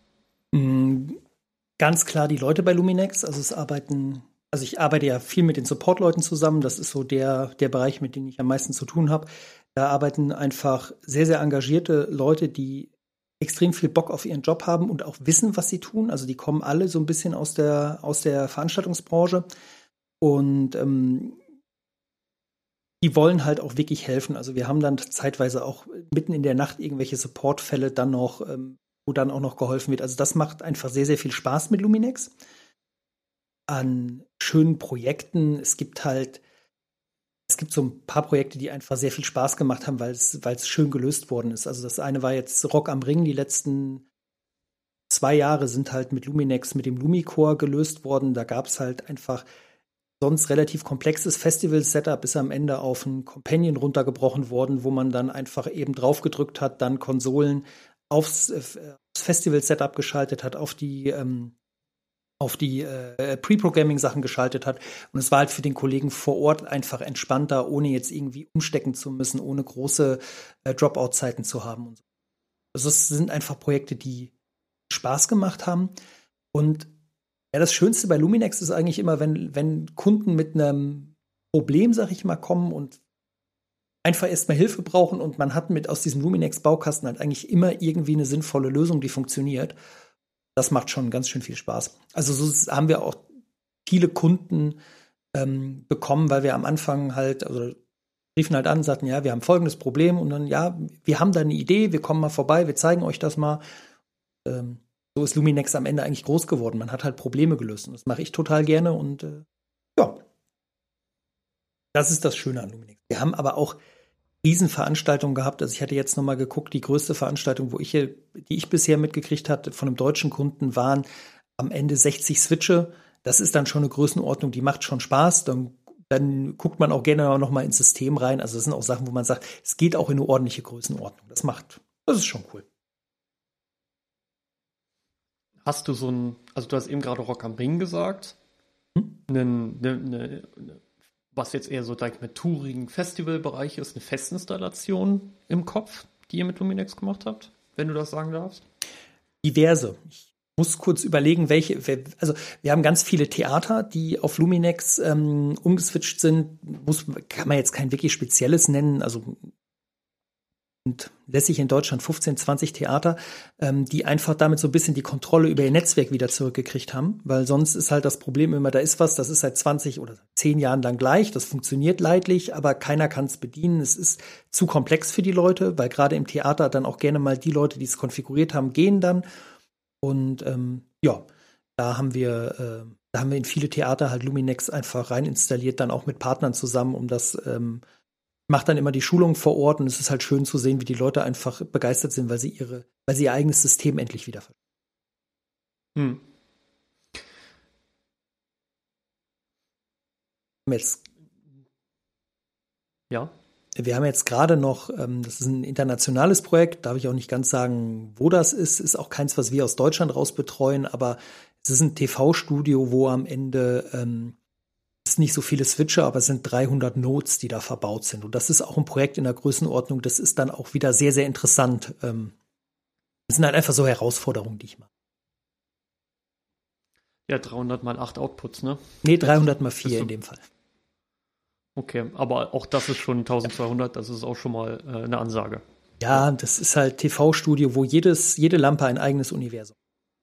Ganz klar die Leute bei Luminex, also ich arbeite ja viel mit den Support-Leuten zusammen, das ist so der Bereich, mit dem ich am meisten zu tun habe. Da arbeiten einfach sehr, sehr engagierte Leute, die extrem viel Bock auf ihren Job haben und auch wissen, was sie tun. Also die kommen alle so ein bisschen aus der Veranstaltungsbranche und die wollen halt auch wirklich helfen. Also wir haben dann zeitweise auch mitten in der Nacht irgendwelche Supportfälle dann noch, wo dann auch noch geholfen wird. Also das macht einfach sehr, sehr viel Spaß mit Luminex. An schönen Projekten. Es gibt so ein paar Projekte, die einfach sehr viel Spaß gemacht haben, weil es schön gelöst worden ist. Also das eine war jetzt Rock am Ring. Die letzten 2 Jahre sind halt mit Luminex, mit dem Lumicore gelöst worden. Da gab es halt einfach sonst relativ komplexes Festival-Setup, ist am Ende auf ein Companion runtergebrochen worden, wo man dann einfach eben drauf gedrückt hat, dann Konsolen aufs Festival-Setup geschaltet hat, auf die Pre-Programming-Sachen geschaltet hat. Und es war halt für den Kollegen vor Ort einfach entspannter, ohne jetzt irgendwie umstecken zu müssen, ohne große Dropout-Zeiten zu haben. Und so. Also es sind einfach Projekte, die Spaß gemacht haben. Und ja, das Schönste bei Luminex ist eigentlich immer, wenn Kunden mit einem Problem, sag ich mal, kommen und einfach erstmal Hilfe brauchen und man hat aus diesem Luminex-Baukasten halt eigentlich immer irgendwie eine sinnvolle Lösung, die funktioniert. Das macht schon ganz schön viel Spaß. Also so haben wir auch viele Kunden bekommen, weil wir am Anfang halt, also riefen halt an, sagten, ja, wir haben folgendes Problem und dann, ja, wir haben da eine Idee, wir kommen mal vorbei, wir zeigen euch das mal. So ist Luminex am Ende eigentlich groß geworden. Man hat halt Probleme gelöst und das mache ich total gerne und ja, das ist das Schöne an Luminex. Wir haben aber auch Riesenveranstaltungen gehabt. Also ich hatte jetzt noch mal geguckt, die größte Veranstaltung, die ich bisher mitgekriegt hatte von einem deutschen Kunden, waren am Ende 60 Switche. Das ist dann schon eine Größenordnung, die macht schon Spaß. Dann guckt man auch gerne noch mal ins System rein. Also das sind auch Sachen, wo man sagt, es geht auch in eine ordentliche Größenordnung. Das ist schon cool. Hast du also du hast eben gerade Rock am Ring gesagt, was jetzt eher so mit tourigen Festivalbereich ist, eine Festinstallation im Kopf, die ihr mit Luminex gemacht habt, wenn du das sagen darfst? Diverse. Ich muss kurz überlegen, also wir haben ganz viele Theater, die auf Luminex umgeswitcht sind. Kann man jetzt kein wirklich spezielles nennen, also und lässig in Deutschland 15, 20 Theater, die einfach damit so ein bisschen die Kontrolle über ihr Netzwerk wieder zurückgekriegt haben, weil sonst ist halt das Problem immer, da ist was, das ist seit 20 oder 10 Jahren lang gleich, das funktioniert leidlich, aber keiner kann es bedienen, es ist zu komplex für die Leute, weil gerade im Theater dann auch gerne mal die Leute, die es konfiguriert haben, gehen dann und ja, da haben wir in viele Theater halt Luminex einfach rein installiert, dann auch mit Partnern zusammen, um das macht dann immer die Schulung vor Ort und es ist halt schön zu sehen, wie die Leute einfach begeistert sind, weil sie ihr eigenes System endlich wieder verstehen. Wir haben jetzt gerade noch, das ist ein internationales Projekt, darf ich auch nicht ganz sagen, wo das ist auch keins, was wir aus Deutschland raus betreuen, aber es ist ein TV-Studio, wo am Ende es sind nicht so viele Switcher, aber es sind 300 Nodes, die da verbaut sind. Und das ist auch ein Projekt in der Größenordnung, das ist dann auch wieder sehr, sehr interessant. Das sind halt einfach so Herausforderungen, die ich mache. Ja, 300 mal 8 Outputs, ne? Nee, 300 mal 4 in dem Fall. Okay, aber auch das ist schon 1200, das ist auch schon mal eine Ansage. Ja, das ist halt TV-Studio, wo jede Lampe ein eigenes Universum.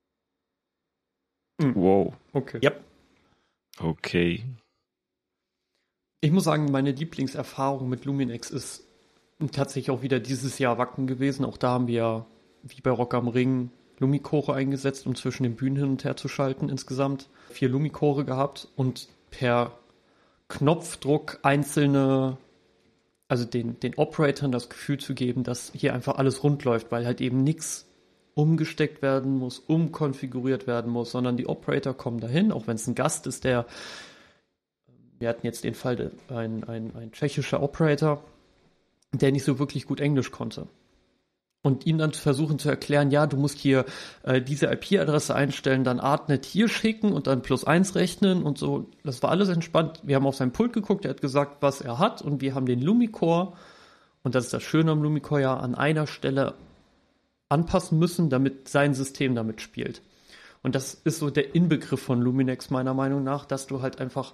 Wow. Okay. Yep. Okay. Ich muss sagen, meine Lieblingserfahrung mit Luminex ist tatsächlich auch wieder dieses Jahr Wacken gewesen. Auch da haben wir, wie bei Rock am Ring, Lumicore eingesetzt, um zwischen den Bühnen hin und her zu schalten. Insgesamt 4 Lumicore gehabt und per Knopfdruck einzelne also den Operatoren das Gefühl zu geben, dass hier einfach alles rund läuft, weil halt eben nichts umgesteckt werden muss, umkonfiguriert werden muss, sondern die Operator kommen dahin, auch wenn es ein Gast ist, wir hatten jetzt den Fall, ein tschechischer Operator, der nicht so wirklich gut Englisch konnte. Und ihm dann versuchen zu erklären, ja, du musst hier diese IP-Adresse einstellen, dann Artnet hier schicken und dann +1 rechnen und so. Das war alles entspannt. Wir haben auf sein Pult geguckt, er hat gesagt, was er hat, und wir haben den Lumicore, und das ist das Schöne am Lumicore, ja, an einer Stelle anpassen müssen, damit sein System damit spielt. Und das ist so der Inbegriff von Luminex meiner Meinung nach, dass du halt einfach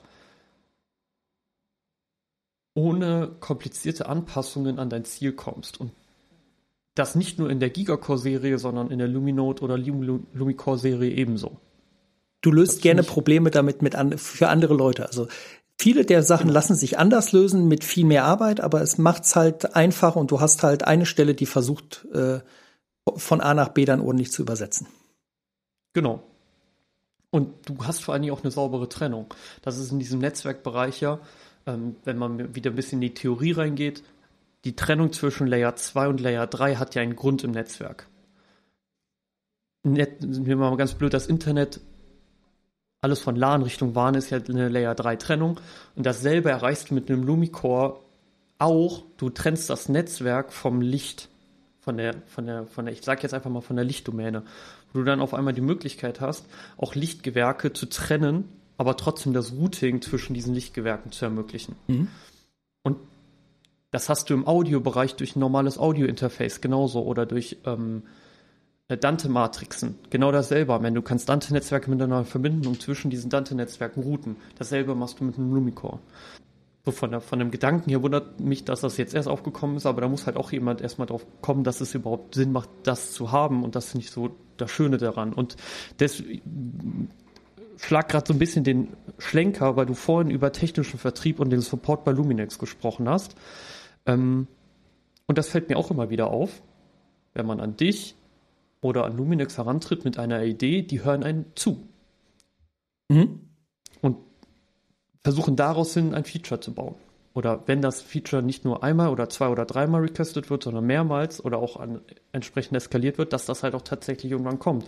ohne komplizierte Anpassungen an dein Ziel kommst. Und das nicht nur in der Gigacore-Serie, sondern in der Luminote oder Lumicore-Serie ebenso. Du löst gerne Probleme damit für andere Leute. Also viele der Sachen lassen sich anders lösen mit viel mehr Arbeit, aber es macht's halt einfach und du hast halt eine Stelle, die versucht, von A nach B dann ordentlich zu übersetzen. Genau. Und du hast vor allen Dingen auch eine saubere Trennung. Das ist in diesem Netzwerkbereich ja, wenn man wieder ein bisschen in die Theorie reingeht, die Trennung zwischen Layer 2 und Layer 3 hat ja einen Grund im Netzwerk. Nehmen wir mal ganz blöd, das Internet, alles von LAN Richtung WAN ist ja eine Layer 3 Trennung, und dasselbe erreichst du mit einem Lumicore auch. Du trennst das Netzwerk vom Licht, ich sag jetzt einfach mal von der Lichtdomäne, wo du dann auf einmal die Möglichkeit hast, auch Lichtgewerke zu trennen, aber trotzdem das Routing zwischen diesen Lichtgewerken zu ermöglichen. Mhm. Und das hast du im Audiobereich durch ein normales Audio-Interface genauso oder durch Dante-Matrixen. Genau dasselbe. Du kannst Dante-Netzwerke miteinander verbinden und zwischen diesen Dante-Netzwerken routen. Dasselbe machst du mit einem Lumicore. So von dem Gedanken her wundert mich, dass das jetzt erst aufgekommen ist, aber da muss halt auch jemand erstmal drauf kommen, dass es überhaupt Sinn macht, das zu haben, und das ist nicht so das Schöne daran. Und deswegen schlag gerade so ein bisschen den Schlenker, weil du vorhin über technischen Vertrieb und den Support bei Luminex gesprochen hast. Und das fällt mir auch immer wieder auf, wenn man an dich oder an Luminex herantritt mit einer Idee, die hören einen zu. Mhm. Und versuchen daraus hin ein Feature zu bauen. Oder wenn das Feature nicht nur einmal oder 2 oder 3 Mal requested wird, sondern mehrmals oder auch entsprechend eskaliert wird, dass das halt auch tatsächlich irgendwann kommt.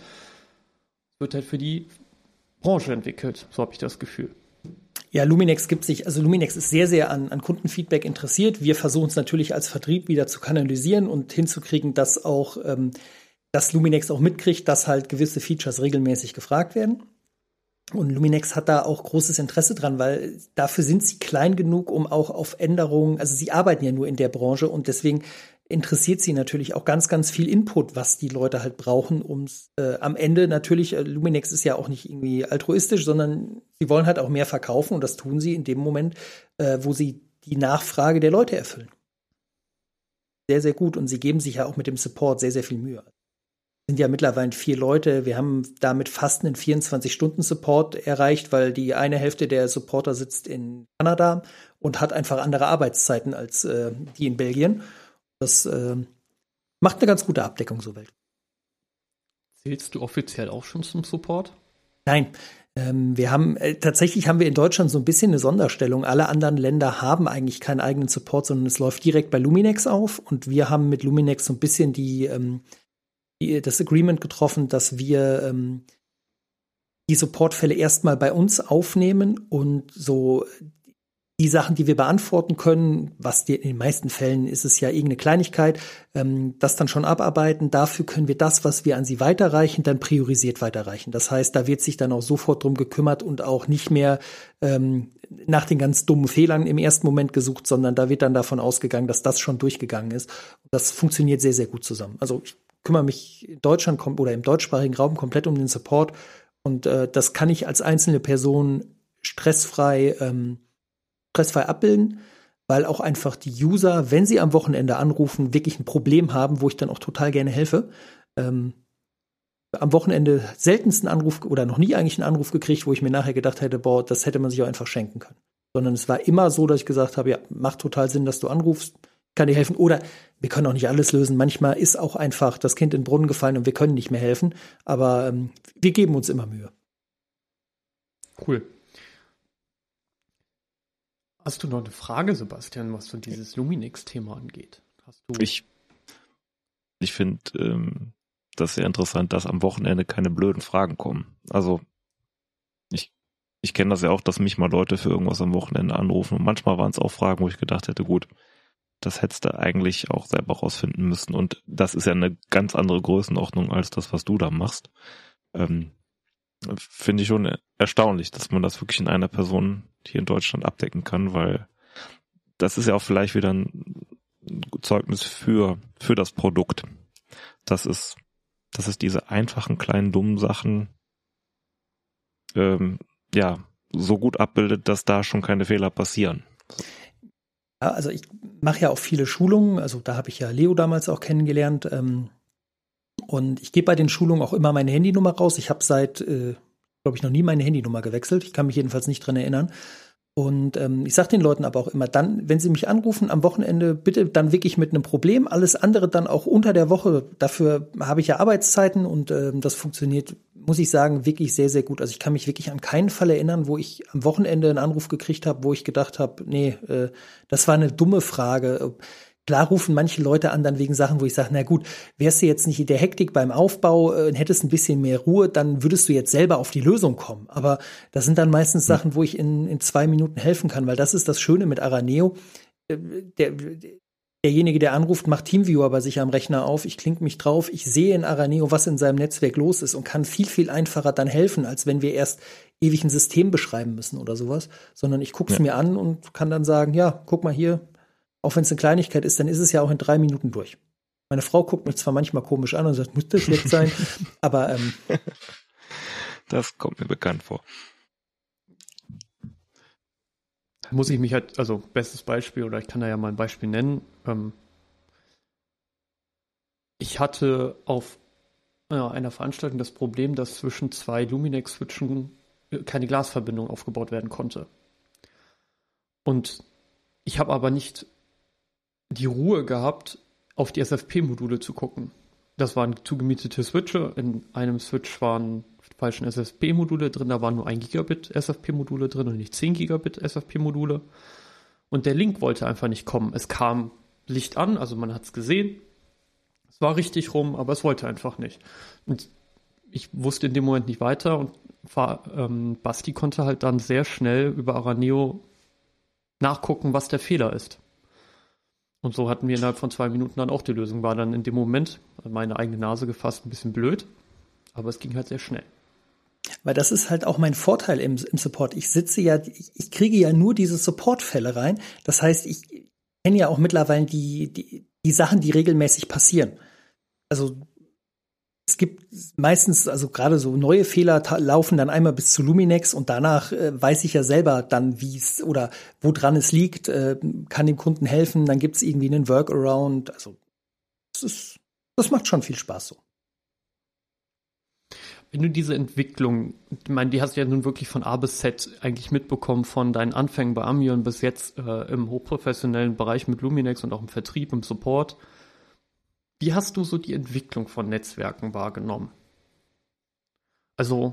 Wird halt für die Branche entwickelt, so habe ich das Gefühl. Ja, Luminex ist sehr, sehr an Kundenfeedback interessiert. Wir versuchen es natürlich als Vertrieb wieder zu kanalisieren und hinzukriegen, dass auch, dass Luminex auch mitkriegt, dass halt gewisse Features regelmäßig gefragt werden. Und Luminex hat da auch großes Interesse dran, weil dafür sind sie klein genug, um auch auf Änderungen, also sie arbeiten ja nur in der Branche und deswegen interessiert sie natürlich auch ganz, ganz viel Input, was die Leute halt brauchen, am Ende natürlich, Luminex ist ja auch nicht irgendwie altruistisch, sondern sie wollen halt auch mehr verkaufen, und das tun sie in dem Moment, wo sie die Nachfrage der Leute erfüllen. Sehr, sehr gut, und sie geben sich ja auch mit dem Support sehr, sehr viel Mühe. Sind ja mittlerweile 4 Leute. Wir haben damit fast einen 24-Stunden-Support erreicht, weil die eine Hälfte der Supporter sitzt in Kanada und hat einfach andere Arbeitszeiten als die in Belgien. Das macht eine ganz gute Abdeckung so weltweit. Zählst du offiziell auch schon zum Support? Nein. Tatsächlich haben wir in Deutschland so ein bisschen eine Sonderstellung. Alle anderen Länder haben eigentlich keinen eigenen Support, sondern es läuft direkt bei Luminex auf. Und wir haben mit Luminex so ein bisschen das Agreement getroffen, dass wir die Supportfälle erstmal bei uns aufnehmen und so die Sachen, die wir beantworten können, in den meisten Fällen ist es ja irgendeine Kleinigkeit, das dann schon abarbeiten. Dafür können wir das, was wir an sie weiterreichen, dann priorisiert weiterreichen. Das heißt, da wird sich dann auch sofort drum gekümmert und auch nicht mehr nach den ganz dummen Fehlern im ersten Moment gesucht, sondern da wird dann davon ausgegangen, dass das schon durchgegangen ist. Das funktioniert sehr, sehr gut zusammen. Also ich kümmere mich in Deutschland oder im deutschsprachigen Raum komplett um den Support, und das kann ich als einzelne Person stressfrei abbilden, weil auch einfach die User, wenn sie am Wochenende anrufen, wirklich ein Problem haben, wo ich dann auch total gerne helfe. Am Wochenende seltensten Anruf oder noch nie eigentlich einen Anruf gekriegt, wo ich mir nachher gedacht hätte, boah, das hätte man sich auch einfach schenken können. Sondern es war immer so, dass ich gesagt habe, ja, macht total Sinn, dass du anrufst, kann dir helfen. Oder wir können auch nicht alles lösen. Manchmal ist auch einfach das Kind in den Brunnen gefallen und wir können nicht mehr helfen. Aber wir geben uns immer Mühe. Cool. Hast du noch eine Frage, Sebastian, was so dieses Luminix-Thema angeht? Ich finde das sehr interessant, dass am Wochenende keine blöden Fragen kommen. Also ich kenne das ja auch, dass mich mal Leute für irgendwas am Wochenende anrufen und manchmal waren es auch Fragen, wo ich gedacht hätte, gut, das hättest du eigentlich auch selber rausfinden müssen und das ist ja eine ganz andere Größenordnung als das, was du da machst. Finde ich schon erstaunlich, dass man das wirklich in einer Person hier in Deutschland abdecken kann, weil das ist ja auch vielleicht wieder ein Zeugnis für das Produkt. Das ist diese einfachen, kleinen, dummen Sachen so gut abbildet, dass da schon keine Fehler passieren. Ja, also ich mache ja auch viele Schulungen, also da habe ich ja Leo damals auch kennengelernt und ich gebe bei den Schulungen auch immer meine Handynummer raus. Ich habe seit, glaube ich, noch nie meine Handynummer gewechselt. Ich kann mich jedenfalls nicht dran erinnern. Und ich sage den Leuten aber auch immer, dann, wenn sie mich anrufen am Wochenende, bitte dann wirklich mit einem Problem. Alles andere dann auch unter der Woche. Dafür habe ich ja Arbeitszeiten und das funktioniert, muss ich sagen, wirklich sehr, sehr gut. Also ich kann mich wirklich an keinen Fall erinnern, wo ich am Wochenende einen Anruf gekriegt habe, wo ich gedacht habe, nee, das war eine dumme Frage. Klar rufen manche Leute an dann wegen Sachen, wo ich sage, na gut, wärst du jetzt nicht in der Hektik beim Aufbau, hättest ein bisschen mehr Ruhe, dann würdest du jetzt selber auf die Lösung kommen. Aber das sind dann meistens Sachen, wo ich in 2 Minuten helfen kann, weil das ist das Schöne mit Araneo. Derjenige, der anruft, macht Teamviewer bei sich am Rechner auf, ich klinke mich drauf, ich sehe in Araneo, was in seinem Netzwerk los ist und kann viel, viel einfacher dann helfen, als wenn wir erst ewig ein System beschreiben müssen oder sowas, sondern ich gucke es mir an und kann dann sagen, ja, guck mal hier, auch wenn es eine Kleinigkeit ist, dann ist es ja auch in 3 Minuten durch. Meine Frau guckt mich zwar manchmal komisch an und sagt, muss das jetzt sein? Aber das kommt mir bekannt vor. Muss ich mich halt, also bestes Beispiel, oder ich kann da ja mal ein Beispiel nennen. Ich hatte auf einer Veranstaltung das Problem, dass zwischen 2 Luminex-Switchen keine Glasverbindung aufgebaut werden konnte. Und ich habe aber nicht die Ruhe gehabt, auf die SFP-Module zu gucken. Das waren zugemietete Switche. In einem Switch waren falschen SFP-Module drin, da waren nur 1 Gigabit SFP-Module drin und nicht 10 Gigabit SFP-Module. Und der Link wollte einfach nicht kommen. Es kam Licht an, also man hat es gesehen. Es war richtig rum, aber es wollte einfach nicht. Und ich wusste in dem Moment nicht weiter und Basti konnte halt dann sehr schnell über Araneo nachgucken, was der Fehler ist. Und so hatten wir innerhalb von 2 Minuten dann auch die Lösung. War dann in dem Moment, meine eigene Nase gefasst, ein bisschen blöd, aber es ging halt sehr schnell. Weil das ist halt auch mein Vorteil im Support. Ich kriege ja nur diese Support-Fälle rein. Das heißt, ich kenne ja auch mittlerweile die Sachen, die regelmäßig passieren. Also es gibt meistens, also gerade so neue Fehler laufen dann einmal bis zu Luminex und danach weiß ich ja selber dann, wie es oder woran es liegt, kann dem Kunden helfen, dann gibt es irgendwie einen Workaround. Also das macht schon viel Spaß so. Wenn du diese Entwicklung, ich meine, die hast du ja nun wirklich von A bis Z eigentlich mitbekommen, von deinen Anfängen bei Amion bis jetzt im hochprofessionellen Bereich mit Luminex und auch im Vertrieb, im Support. Wie hast du so die Entwicklung von Netzwerken wahrgenommen? Also,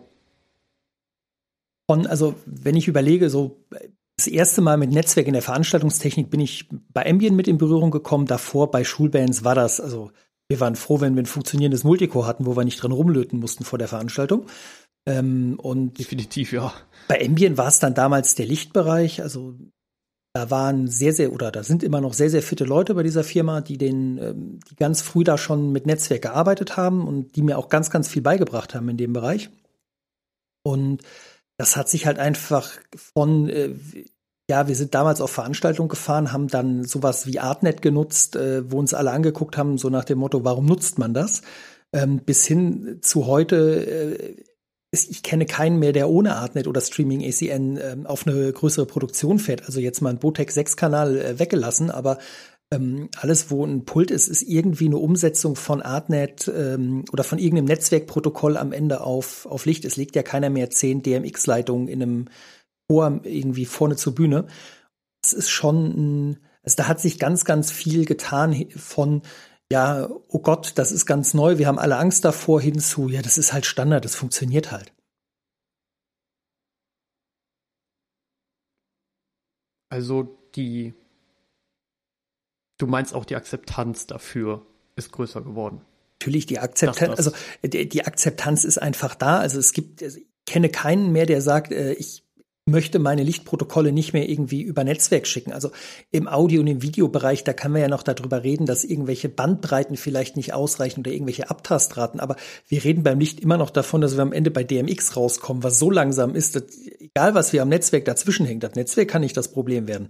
wenn ich überlege, so das erste Mal mit Netzwerk in der Veranstaltungstechnik bin ich bei Ambient mit in Berührung gekommen. Davor bei Schulbands war das, also wir waren froh, wenn wir ein funktionierendes Multicore hatten, wo wir nicht dran rumlöten mussten vor der Veranstaltung. Und definitiv, ja. Bei Ambient war es dann damals der Lichtbereich, also da waren da sind immer noch sehr, sehr fitte Leute bei dieser Firma, die ganz früh da schon mit Netzwerk gearbeitet haben und die mir auch ganz, ganz viel beigebracht haben in dem Bereich. Und das hat sich halt einfach wir sind damals auf Veranstaltungen gefahren, haben dann sowas wie Artnet genutzt, wo uns alle angeguckt haben, so nach dem Motto, warum nutzt man das? Bis hin zu heute, ich kenne keinen mehr, der ohne Artnet oder Streaming ACN auf eine größere Produktion fährt. Also jetzt mal ein Botec 6-Kanal weggelassen, aber alles, wo ein Pult ist, ist irgendwie eine Umsetzung von Artnet oder von irgendeinem Netzwerkprotokoll am Ende auf Licht. Es legt ja keiner mehr 10 DMX-Leitungen in einem Chor irgendwie vorne zur Bühne. Das ist schon, da hat sich ganz, ganz viel getan von ja, oh Gott, das ist ganz neu, wir haben alle Angst davor, hinzu, ja, das ist halt Standard, das funktioniert halt. Also du meinst auch die Akzeptanz dafür ist größer geworden. Natürlich, die Akzeptanz, also die Akzeptanz ist einfach da. Also ich kenne keinen mehr, der sagt, ich möchte meine Lichtprotokolle nicht mehr irgendwie über Netzwerk schicken. Also im Audio- und im Videobereich, da kann man ja noch darüber reden, dass irgendwelche Bandbreiten vielleicht nicht ausreichen oder irgendwelche Abtastraten. Aber wir reden beim Licht immer noch davon, dass wir am Ende bei DMX rauskommen, was so langsam ist, dass, egal was wir am Netzwerk dazwischen hängt, das Netzwerk kann nicht das Problem werden.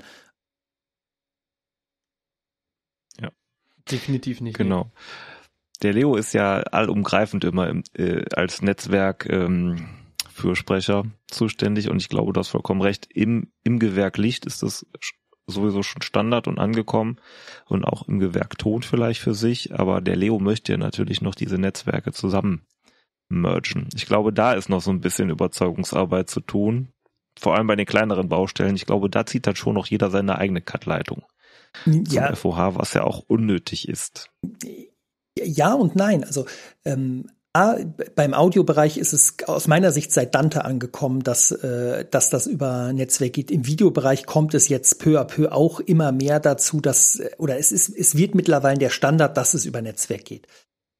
Ja. Definitiv nicht. Genau. Der Leo ist ja allumgreifend immer als Netzwerk Fürsprecher zuständig und ich glaube, du hast vollkommen recht. Im Gewerk Licht ist das sowieso schon Standard und angekommen und auch im Gewerk Ton vielleicht für sich, aber der Leo möchte ja natürlich noch diese Netzwerke zusammen mergen. Ich glaube, da ist noch so ein bisschen Überzeugungsarbeit zu tun, vor allem bei den kleineren Baustellen. Ich glaube, da zieht dann schon noch jeder seine eigene Cut-Leitung zum FOH, was ja auch unnötig ist. Ja und nein. Also beim Audiobereich ist es aus meiner Sicht seit Dante angekommen, dass das über Netzwerk geht. Im Videobereich kommt es jetzt peu à peu auch immer mehr dazu, es wird mittlerweile der Standard, dass es über Netzwerk geht.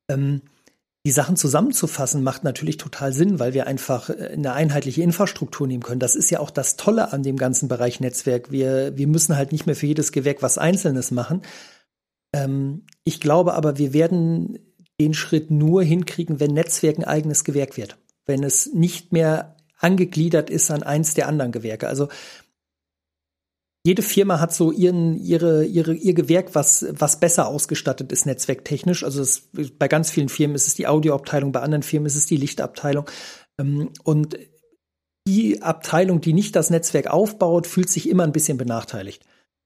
Die Sachen zusammenzufassen macht natürlich total Sinn, weil wir einfach eine einheitliche Infrastruktur nehmen können. Das ist ja auch das Tolle an dem ganzen Bereich Netzwerk. Wir müssen halt nicht mehr für jedes Gewerk was Einzelnes machen. Ich glaube aber, wir werden den Schritt nur hinkriegen, wenn Netzwerk ein eigenes Gewerk wird. Wenn es nicht mehr angegliedert ist an eins der anderen Gewerke. Also jede Firma hat so ihr Gewerk, was besser ausgestattet ist netzwerktechnisch. Also bei ganz vielen Firmen ist es die Audioabteilung, bei anderen Firmen ist es die Lichtabteilung. Und die Abteilung, die nicht das Netzwerk aufbaut, fühlt sich immer ein bisschen benachteiligt.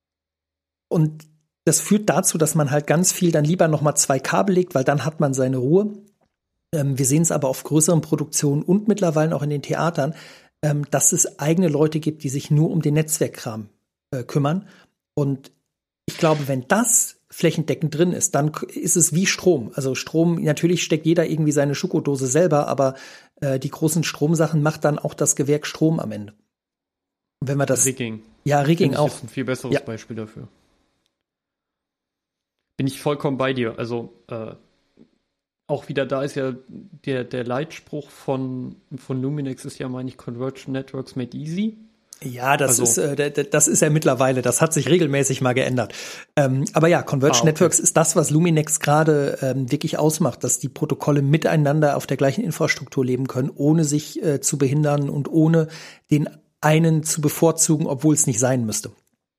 Und das führt dazu, dass man halt ganz viel dann lieber noch mal 2 Kabel legt, weil dann hat man seine Ruhe. Wir sehen es aber auf größeren Produktionen und mittlerweile auch in den Theatern, dass es eigene Leute gibt, die sich nur um den Netzwerkkram kümmern. Und ich glaube, wenn das flächendeckend drin ist, dann ist es wie Strom. Also Strom, natürlich steckt jeder irgendwie seine Schokodose selber, aber die großen Stromsachen macht dann auch das Gewerk Strom am Ende. Und wenn wir das Rigging. Ja, Rigging auch. Das ist ein viel besseres Beispiel dafür. Bin ich vollkommen bei dir. Also auch wieder da ist ja der Leitspruch von Luminex ist ja, meine ich, Converged Networks made easy. Ja, das ist ja mittlerweile, das hat sich regelmäßig mal geändert. Aber ja, Converged Networks ist das, was Luminex gerade wirklich ausmacht, dass die Protokolle miteinander auf der gleichen Infrastruktur leben können, ohne sich zu behindern und ohne den einen zu bevorzugen, obwohl es nicht sein müsste.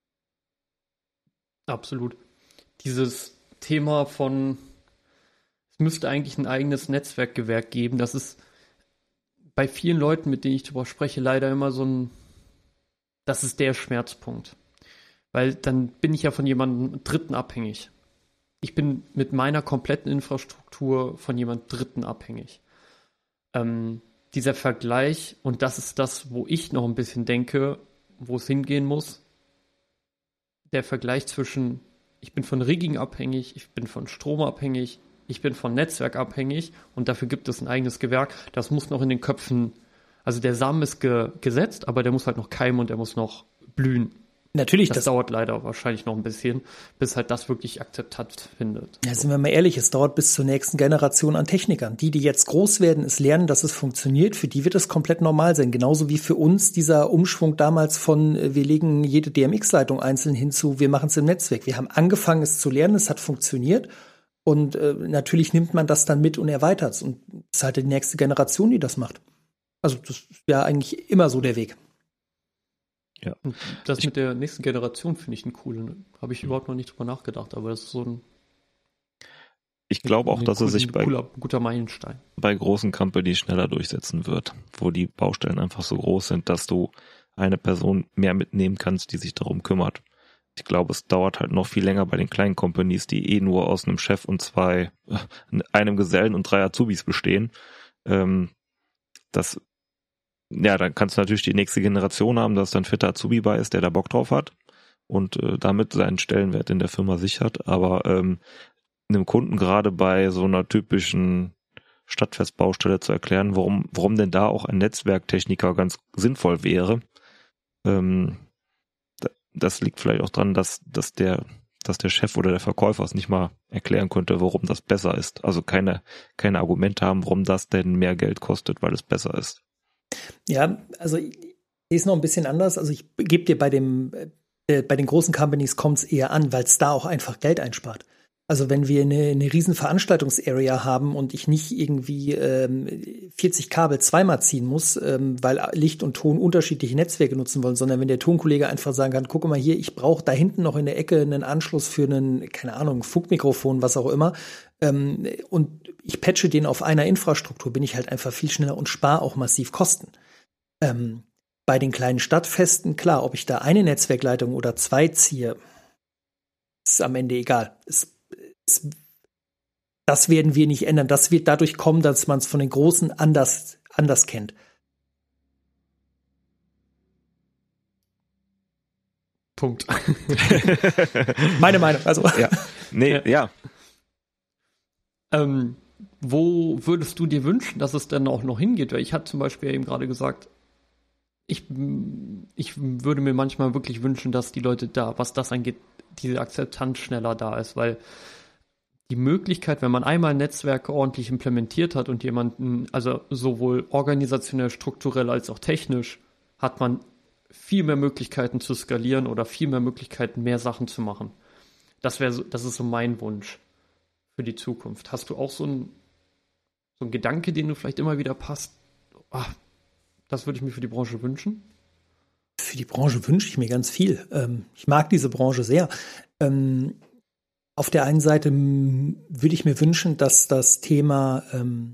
Absolut. Dieses Thema von, es müsste eigentlich ein eigenes Netzwerkgewerk geben, das ist bei vielen Leuten, mit denen ich darüber spreche, leider immer das ist der Schmerzpunkt. Weil dann bin ich ja von jemandem Dritten abhängig. Ich bin mit meiner kompletten Infrastruktur von jemand Dritten abhängig. Dieser Vergleich, und das ist das, wo ich noch ein bisschen denke, wo es hingehen muss, der Vergleich zwischen ich bin von Rigging abhängig, ich bin von Strom abhängig, ich bin von Netzwerk abhängig und dafür gibt es ein eigenes Gewerk. Das muss noch in den Köpfen, also der Samen ist gesetzt, aber der muss halt noch keimen und der muss noch blühen. Natürlich. Das dauert leider wahrscheinlich noch ein bisschen, bis halt das wirklich Akzeptanz findet. Ja, sind wir mal ehrlich, es dauert bis zur nächsten Generation an Technikern. Die jetzt groß werden, es lernen, dass es funktioniert, für die wird es komplett normal sein. Genauso wie für uns dieser Umschwung damals von, wir legen jede DMX-Leitung einzeln hinzu, wir machen es im Netzwerk. Wir haben angefangen, es zu lernen, es hat funktioniert. Und natürlich nimmt man das dann mit und erweitert es. Und es ist halt die nächste Generation, die das macht. Also das ist ja eigentlich immer so der Weg. Ja. Und das mit der nächsten Generation finde ich einen coolen. Habe ich überhaupt noch nicht drüber nachgedacht, aber das ist so ein. Ich glaube auch, dass es sich guter Meilenstein bei großen Companies schneller durchsetzen wird, wo die Baustellen einfach so groß sind, dass du eine Person mehr mitnehmen kannst, die sich darum kümmert. Ich glaube, es dauert halt noch viel länger bei den kleinen Companies, die nur aus einem Chef und einem Gesellen und 3 Azubis bestehen. Dann kannst du natürlich die nächste Generation haben, dass dann 4. Azubi bei ist, der da Bock drauf hat und damit seinen Stellenwert in der Firma sichert. Aber einem Kunden gerade bei so einer typischen Stadtfestbaustelle zu erklären, warum denn da auch ein Netzwerktechniker ganz sinnvoll wäre, das liegt vielleicht auch dran, dass der Chef oder der Verkäufer es nicht mal erklären könnte, warum das besser ist. Also keine Argumente haben, warum das denn mehr Geld kostet, weil es besser ist. Ja, also ich sehe es noch ein bisschen anders. Also ich gebe dir bei den großen Companies kommt es eher an, weil es da auch einfach Geld einspart. Also wenn wir eine riesen Veranstaltungsarea haben und ich nicht irgendwie 40 Kabel zweimal ziehen muss, weil Licht und Ton unterschiedliche Netzwerke nutzen wollen, sondern wenn der Tonkollege einfach sagen kann, guck mal hier, ich brauche da hinten noch in der Ecke einen Anschluss für einen, keine Ahnung, Funkmikrofon, was auch immer, und ich patche den auf einer Infrastruktur, bin ich halt einfach viel schneller und spare auch massiv Kosten. Bei den kleinen Stadtfesten, klar, ob ich da eine Netzwerkleitung oder zwei ziehe, ist am Ende egal. Das werden wir nicht ändern. Das wird dadurch kommen, dass man es von den Großen anders kennt. Punkt. Meine Meinung. Also ja. Nee, ja. Wo würdest du dir wünschen, dass es denn auch noch hingeht? Weil ich hatte zum Beispiel eben gerade gesagt, ich würde mir manchmal wirklich wünschen, dass die Leute da, was das angeht, diese Akzeptanz schneller da ist, weil die Möglichkeit, wenn man einmal Netzwerke ordentlich implementiert hat und jemanden, also sowohl organisationell, strukturell als auch technisch, hat man viel mehr Möglichkeiten zu skalieren oder viel mehr Möglichkeiten, mehr Sachen zu machen. Das ist so mein Wunsch für die Zukunft. Hast du auch so ein Gedanke, den du vielleicht immer wieder passt? Das würde ich mir für die Branche wünschen. Für die Branche wünsche ich mir ganz viel. Ich mag diese Branche sehr. Auf der einen Seite würde ich mir wünschen, dass das Thema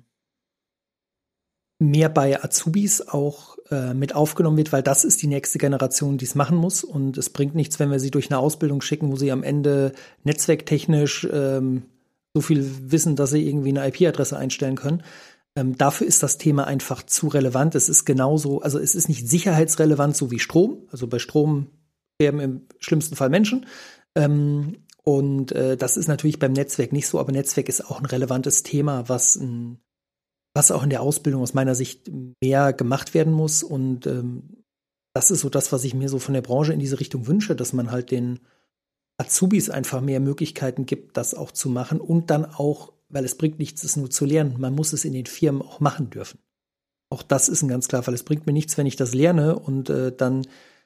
mehr bei Azubis auch mit aufgenommen wird, weil das ist die nächste Generation, die es machen muss. Und es bringt nichts, wenn wir sie durch eine Ausbildung schicken, wo sie am Ende netzwerktechnisch so viel wissen, dass sie irgendwie eine IP-Adresse einstellen können. Dafür ist das Thema einfach zu relevant. Es ist genauso, also es ist nicht sicherheitsrelevant, so wie Strom. Also bei Strom sterben im schlimmsten Fall Menschen. Und das ist natürlich beim Netzwerk nicht so, aber Netzwerk ist auch ein relevantes Thema, was auch in der Ausbildung aus meiner Sicht mehr gemacht werden muss. Und das ist so das, was ich mir so von der Branche in diese Richtung wünsche, dass man halt den Azubis einfach mehr Möglichkeiten gibt, das auch zu machen und dann auch, weil es bringt nichts, es nur zu lernen. Man muss es in den Firmen auch machen dürfen. Auch das ist ein ganz klar, weil es bringt mir nichts, wenn ich das lerne und dann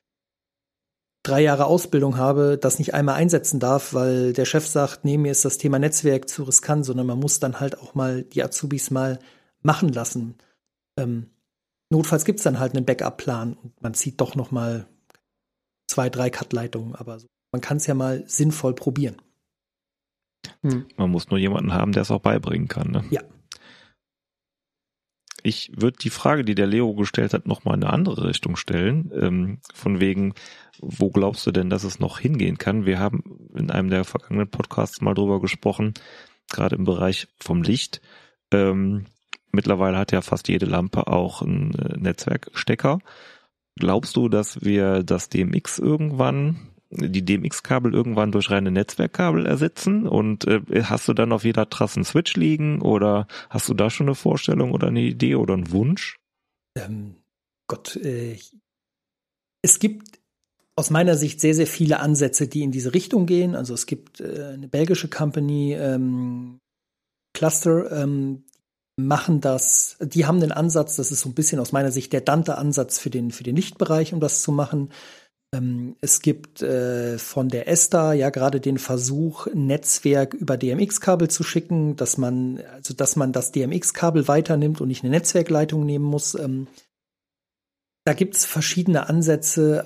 3 Jahre Ausbildung habe, das nicht einmal einsetzen darf, weil der Chef sagt, nee, mir ist das Thema Netzwerk zu riskant, sondern man muss dann halt auch mal die Azubis mal machen lassen. Notfalls gibt es dann halt einen Backup-Plan und man zieht doch noch mal 2, 3 Cut-Leitungen, aber man kann es ja mal sinnvoll probieren. Man muss nur jemanden haben, der es auch beibringen kann. Ne? Ja. Ich würde die Frage, die der Leo gestellt hat, noch mal in eine andere Richtung stellen. Von wegen, wo glaubst du denn, dass es noch hingehen kann? Wir haben in einem der vergangenen Podcasts mal drüber gesprochen, gerade im Bereich vom Licht. Mittlerweile hat ja fast jede Lampe auch einen Netzwerkstecker. Glaubst du, dass wir das die DMX-Kabel irgendwann durch reine Netzwerkkabel ersetzen? Und hast du dann auf jeder Trasse einen Switch liegen? Oder hast du da schon eine Vorstellung oder eine Idee oder einen Wunsch? Es gibt aus meiner Sicht sehr, sehr viele Ansätze, die in diese Richtung gehen. Also es gibt eine belgische Company, Cluster, machen das, die haben den Ansatz, das ist so ein bisschen aus meiner Sicht der Dante-Ansatz für den Lichtbereich, um das zu machen. Es gibt von der ESTA ja gerade den Versuch, Netzwerk über DMX-Kabel zu schicken, dass man das DMX-Kabel weiternimmt und nicht eine Netzwerkleitung nehmen muss. Da gibt es verschiedene Ansätze.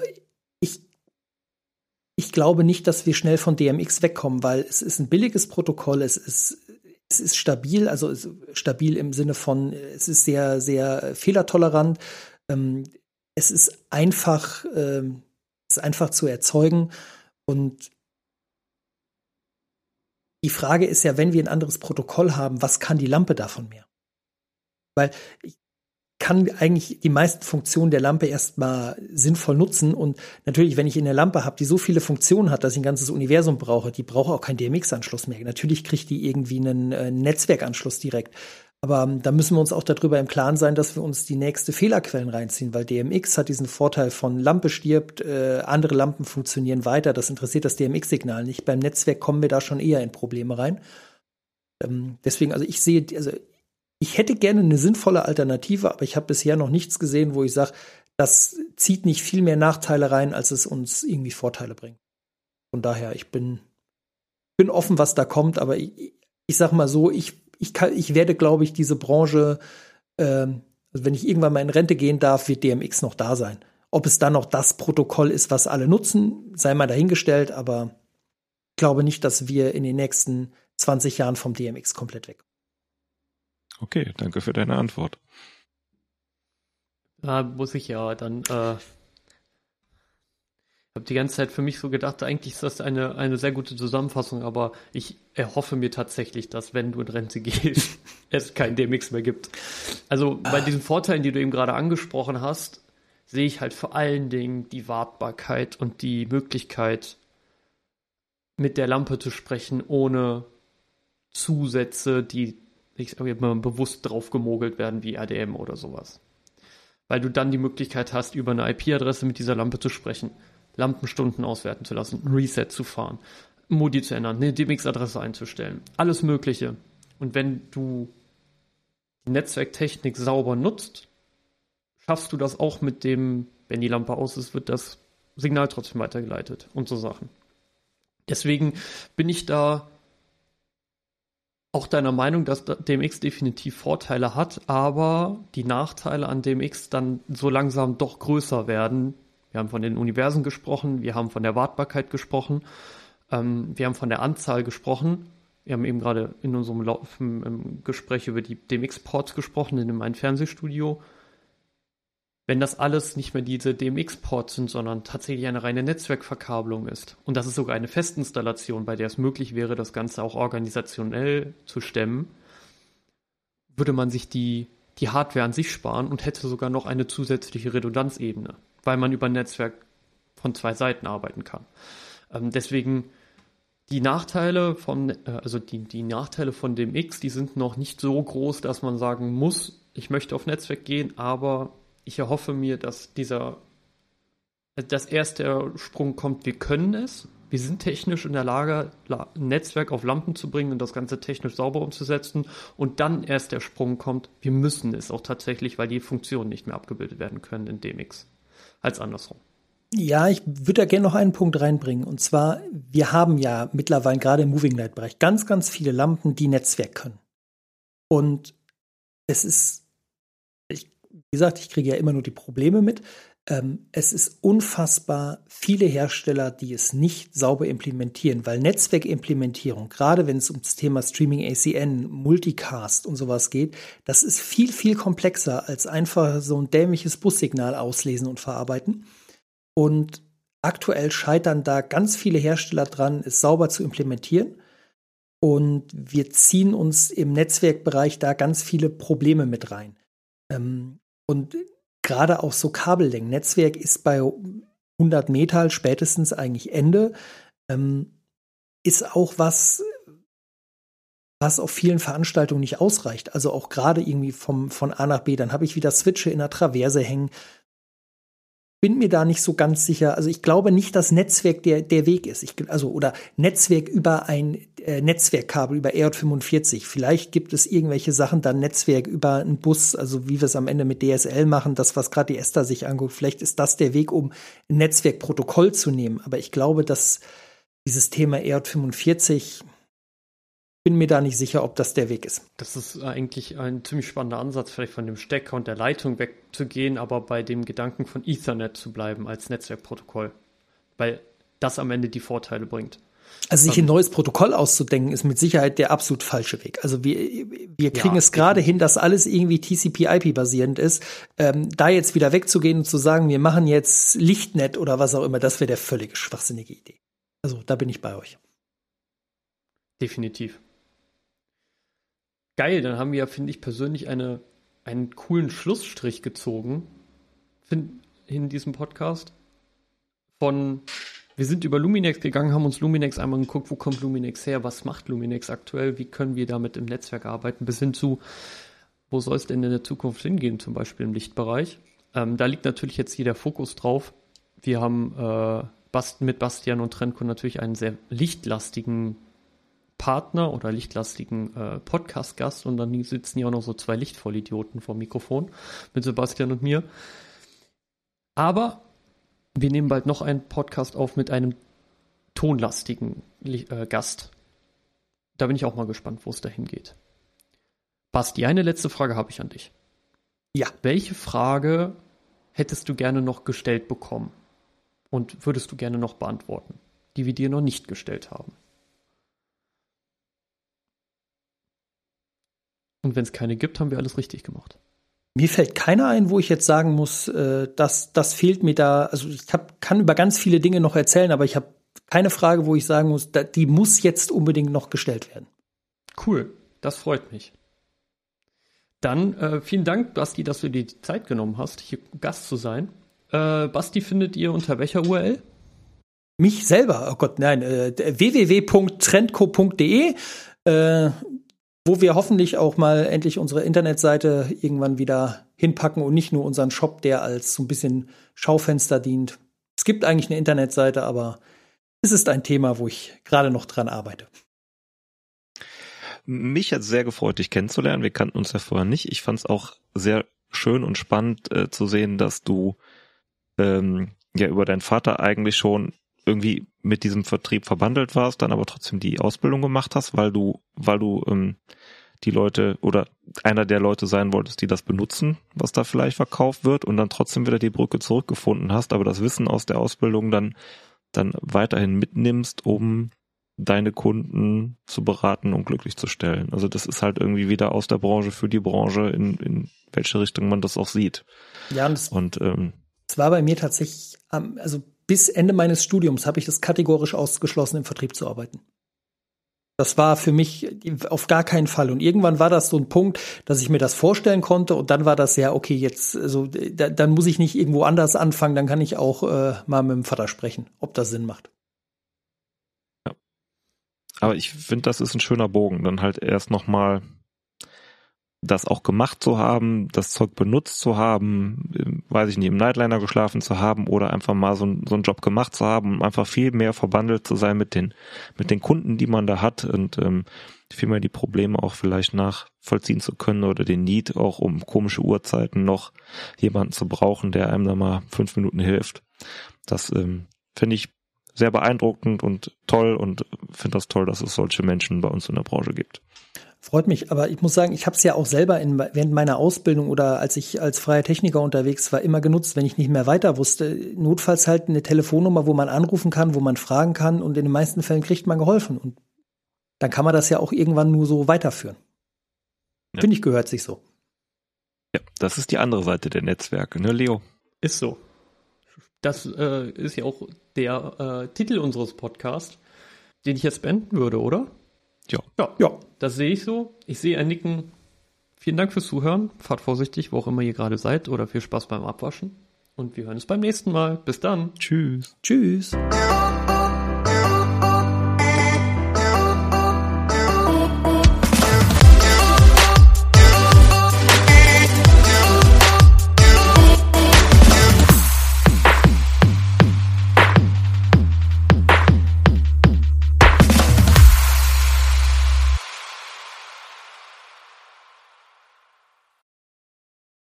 Ich glaube nicht, dass wir schnell von DMX wegkommen, weil es ist ein billiges Protokoll, es ist stabil, also stabil im Sinne von, es ist sehr, sehr fehlertolerant. Es ist einfach zu erzeugen. Und die Frage ist ja, wenn wir ein anderes Protokoll haben, was kann die Lampe davon mehr? Weil ich kann eigentlich die meisten Funktionen der Lampe erstmal sinnvoll nutzen. Und natürlich, wenn ich eine Lampe habe, die so viele Funktionen hat, dass ich ein ganzes Universum brauche, die braucht auch keinen DMX-Anschluss mehr. Natürlich kriegt die irgendwie einen Netzwerkanschluss direkt. Aber da müssen wir uns auch darüber im Klaren sein, dass wir uns die nächste Fehlerquellen reinziehen, weil DMX hat diesen Vorteil von Lampe stirbt, andere Lampen funktionieren weiter, das interessiert das DMX-Signal nicht. Beim Netzwerk kommen wir da schon eher in Probleme rein. Deswegen, ich hätte gerne eine sinnvolle Alternative, aber ich habe bisher noch nichts gesehen, wo ich sage, das zieht nicht viel mehr Nachteile rein, als es uns irgendwie Vorteile bringt. Von daher, ich bin offen, was da kommt, aber ich sag mal so, ich werde, glaube ich, diese Branche, also wenn ich irgendwann mal in Rente gehen darf, wird DMX noch da sein. Ob es dann noch das Protokoll ist, was alle nutzen, sei mal dahingestellt, aber ich glaube nicht, dass wir in den nächsten 20 Jahren vom DMX komplett weg. Okay, danke für deine Antwort. Da muss ich ja dann, habe die ganze Zeit für mich so gedacht, eigentlich ist das eine sehr gute Zusammenfassung, aber ich erhoffe mir tatsächlich, dass, wenn du in Rente gehst, es kein DMX mehr gibt. Also bei diesen Vorteilen, die du eben gerade angesprochen hast, sehe ich halt vor allen Dingen die Wartbarkeit und die Möglichkeit, mit der Lampe zu sprechen, ohne Zusätze, die ich sage mal, bewusst drauf gemogelt werden, wie RDM oder sowas. Weil du dann die Möglichkeit hast, über eine IP-Adresse mit dieser Lampe zu sprechen, Lampenstunden auswerten zu lassen, ein Reset zu fahren, Modi zu ändern, eine DMX-Adresse einzustellen, alles Mögliche. Und wenn du die Netzwerktechnik sauber nutzt, schaffst du das auch mit dem, wenn die Lampe aus ist, wird das Signal trotzdem weitergeleitet und so Sachen. Deswegen bin ich da auch deiner Meinung, dass DMX definitiv Vorteile hat, aber die Nachteile an DMX dann so langsam doch größer werden. Wir haben von den Universen gesprochen, wir haben von der Wartbarkeit gesprochen, wir haben von der Anzahl gesprochen. Wir haben eben gerade in unserem Gespräch über die DMX-Ports gesprochen in meinem Fernsehstudio. Wenn das alles nicht mehr diese DMX-Ports sind, sondern tatsächlich eine reine Netzwerkverkabelung ist und das ist sogar eine Festinstallation, bei der es möglich wäre, das Ganze auch organisationell zu stemmen, würde man sich die Hardware an sich sparen und hätte sogar noch eine zusätzliche Redundanzebene, weil man über ein Netzwerk von 2 Seiten arbeiten kann. Deswegen die Nachteile die Nachteile von DMX, die sind noch nicht so groß, dass man sagen muss, ich möchte auf Netzwerk gehen, aber ich erhoffe mir, dass erst der Sprung kommt, wir können es, wir sind technisch in der Lage, ein Netzwerk auf Lampen zu bringen und das Ganze technisch sauber umzusetzen und dann erst der Sprung kommt, wir müssen es auch tatsächlich, weil die Funktionen nicht mehr abgebildet werden können in DMX, als andersrum. Ja, ich würde da gerne noch einen Punkt reinbringen. Und zwar, wir haben ja mittlerweile gerade im Moving Light Bereich ganz, ganz viele Lampen, die Netzwerk können. Und es ist, wie gesagt, ich kriege ja immer nur die Probleme mit. Es ist unfassbar viele Hersteller, die es nicht sauber implementieren, weil Netzwerkimplementierung, gerade wenn es um das Thema Streaming ACN, Multicast und sowas geht, das ist viel, viel komplexer als einfach so ein dämliches Bussignal auslesen und verarbeiten. Und aktuell scheitern da ganz viele Hersteller dran, es sauber zu implementieren. Und wir ziehen uns im Netzwerkbereich da ganz viele Probleme mit rein. Und gerade auch so Kabellängen. Netzwerk ist bei 100 Meter spätestens eigentlich Ende. Ist auch was auf vielen Veranstaltungen nicht ausreicht. Also auch gerade irgendwie von A nach B. Dann habe ich wieder Switche in der Traverse hängen. Bin mir da nicht so ganz sicher. Also ich glaube nicht, dass Netzwerk der Weg ist. Oder Netzwerk über ein Netzwerkkabel, über EJ45. Vielleicht gibt es irgendwelche Sachen, dann Netzwerk über einen Bus, also wie wir es am Ende mit DSL machen, das, was gerade die Esther sich anguckt. Vielleicht ist das der Weg, um ein Netzwerkprotokoll zu nehmen. Aber ich glaube, dass dieses Thema EJ45, bin mir da nicht sicher, ob das der Weg ist. Das ist eigentlich ein ziemlich spannender Ansatz, vielleicht von dem Stecker und der Leitung wegzugehen, aber bei dem Gedanken von Ethernet zu bleiben als Netzwerkprotokoll, weil das am Ende die Vorteile bringt. Also sich ein neues Protokoll auszudenken, ist mit Sicherheit der absolut falsche Weg. Also wir kriegen es gerade hin, dass alles irgendwie TCP/IP-basierend ist. Da jetzt wieder wegzugehen und zu sagen, wir machen jetzt Lichtnet oder was auch immer, das wäre der völlige schwachsinnige Idee. Also da bin ich bei euch. Definitiv. Geil, dann haben wir ja, finde ich persönlich, einen coolen Schlussstrich gezogen in diesem Podcast. Wir sind über Luminex gegangen, haben uns Luminex einmal geguckt, wo kommt Luminex her, was macht Luminex aktuell, wie können wir damit im Netzwerk arbeiten, bis hin zu wo soll es denn in der Zukunft hingehen, zum Beispiel im Lichtbereich? Da liegt natürlich jetzt hier der Fokus drauf. Wir haben mit Bastian und Trendko natürlich einen sehr lichtlastigen Partner oder lichtlastigen Podcast-Gast und dann sitzen hier auch noch so 2 Lichtvollidioten vor dem Mikrofon mit Sebastian und mir. Aber wir nehmen bald noch einen Podcast auf mit einem tonlastigen Gast. Da bin ich auch mal gespannt, wo es dahin geht. Basti, eine letzte Frage habe ich an dich. Ja. Welche Frage hättest du gerne noch gestellt bekommen und würdest du gerne noch beantworten, die wir dir noch nicht gestellt haben? Und wenn es keine gibt, haben wir alles richtig gemacht. Mir fällt keiner ein, wo ich jetzt sagen muss, das fehlt mir da. Also ich kann über ganz viele Dinge noch erzählen, aber ich habe keine Frage, wo ich sagen muss, die muss jetzt unbedingt noch gestellt werden. Cool, das freut mich. Dann vielen Dank, Basti, dass du dir die Zeit genommen hast, hier Gast zu sein. Basti findet ihr unter welcher URL? Mich selber? Oh Gott, nein. www.trendco.de, wo wir hoffentlich auch mal endlich unsere Internetseite irgendwann wieder hinpacken und nicht nur unseren Shop, der als so ein bisschen Schaufenster dient. Es gibt eigentlich eine Internetseite, aber es ist ein Thema, wo ich gerade noch dran arbeite. Mich hat es sehr gefreut, dich kennenzulernen. Wir kannten uns ja vorher nicht. Ich fand es auch sehr schön und spannend zu sehen, dass du über deinen Vater eigentlich schon irgendwie mit diesem Vertrieb verbandelt warst, dann aber trotzdem die Ausbildung gemacht hast, weil du die Leute oder einer der Leute sein wolltest, die das benutzen, was da vielleicht verkauft wird und dann trotzdem wieder die Brücke zurückgefunden hast, aber das Wissen aus der Ausbildung dann weiterhin mitnimmst, um deine Kunden zu beraten und glücklich zu stellen. Also das ist halt irgendwie wieder aus der Branche für die Branche, in welche Richtung man das auch sieht. Ja, und es war bei mir tatsächlich, also bis Ende meines Studiums habe ich das kategorisch ausgeschlossen, im Vertrieb zu arbeiten. Das war für mich auf gar keinen Fall. Und irgendwann war das so ein Punkt, dass ich mir das vorstellen konnte. Und dann war das ja, okay, jetzt, also, dann muss ich nicht irgendwo anders anfangen. Dann kann ich auch mal mit dem Vater sprechen, ob das Sinn macht. Ja. Aber ich finde, das ist ein schöner Bogen. Dann halt erst nochmal das auch gemacht zu haben, das Zeug benutzt zu haben, weiß ich nicht, im Nightliner geschlafen zu haben oder einfach mal so einen Job gemacht zu haben, um einfach viel mehr verbandelt zu sein mit den Kunden, die man da hat und viel mehr die Probleme auch vielleicht nachvollziehen zu können oder den Need auch um komische Uhrzeiten noch jemanden zu brauchen, der einem da mal 5 Minuten hilft. Das finde ich sehr beeindruckend und toll und finde das toll, dass es solche Menschen bei uns in der Branche gibt. Freut mich, aber ich muss sagen, ich habe es ja auch selber während meiner Ausbildung oder als ich als freier Techniker unterwegs war, immer genutzt, wenn ich nicht mehr weiter wusste. Notfalls halt eine Telefonnummer, wo man anrufen kann, wo man fragen kann und in den meisten Fällen kriegt man geholfen. Und dann kann man das ja auch irgendwann nur so weiterführen. Ja. Finde ich, gehört sich so. Ja, das ist die andere Seite der Netzwerke, ne, Leo? Ist so. Das ist ja auch der Titel unseres Podcasts, den ich jetzt beenden würde, oder? Ja, das sehe ich so. Ich sehe ein Nicken. Vielen Dank fürs Zuhören. Fahrt vorsichtig, wo auch immer ihr gerade seid, oder viel Spaß beim Abwaschen. Und wir hören uns beim nächsten Mal. Bis dann. Tschüss. Tschüss.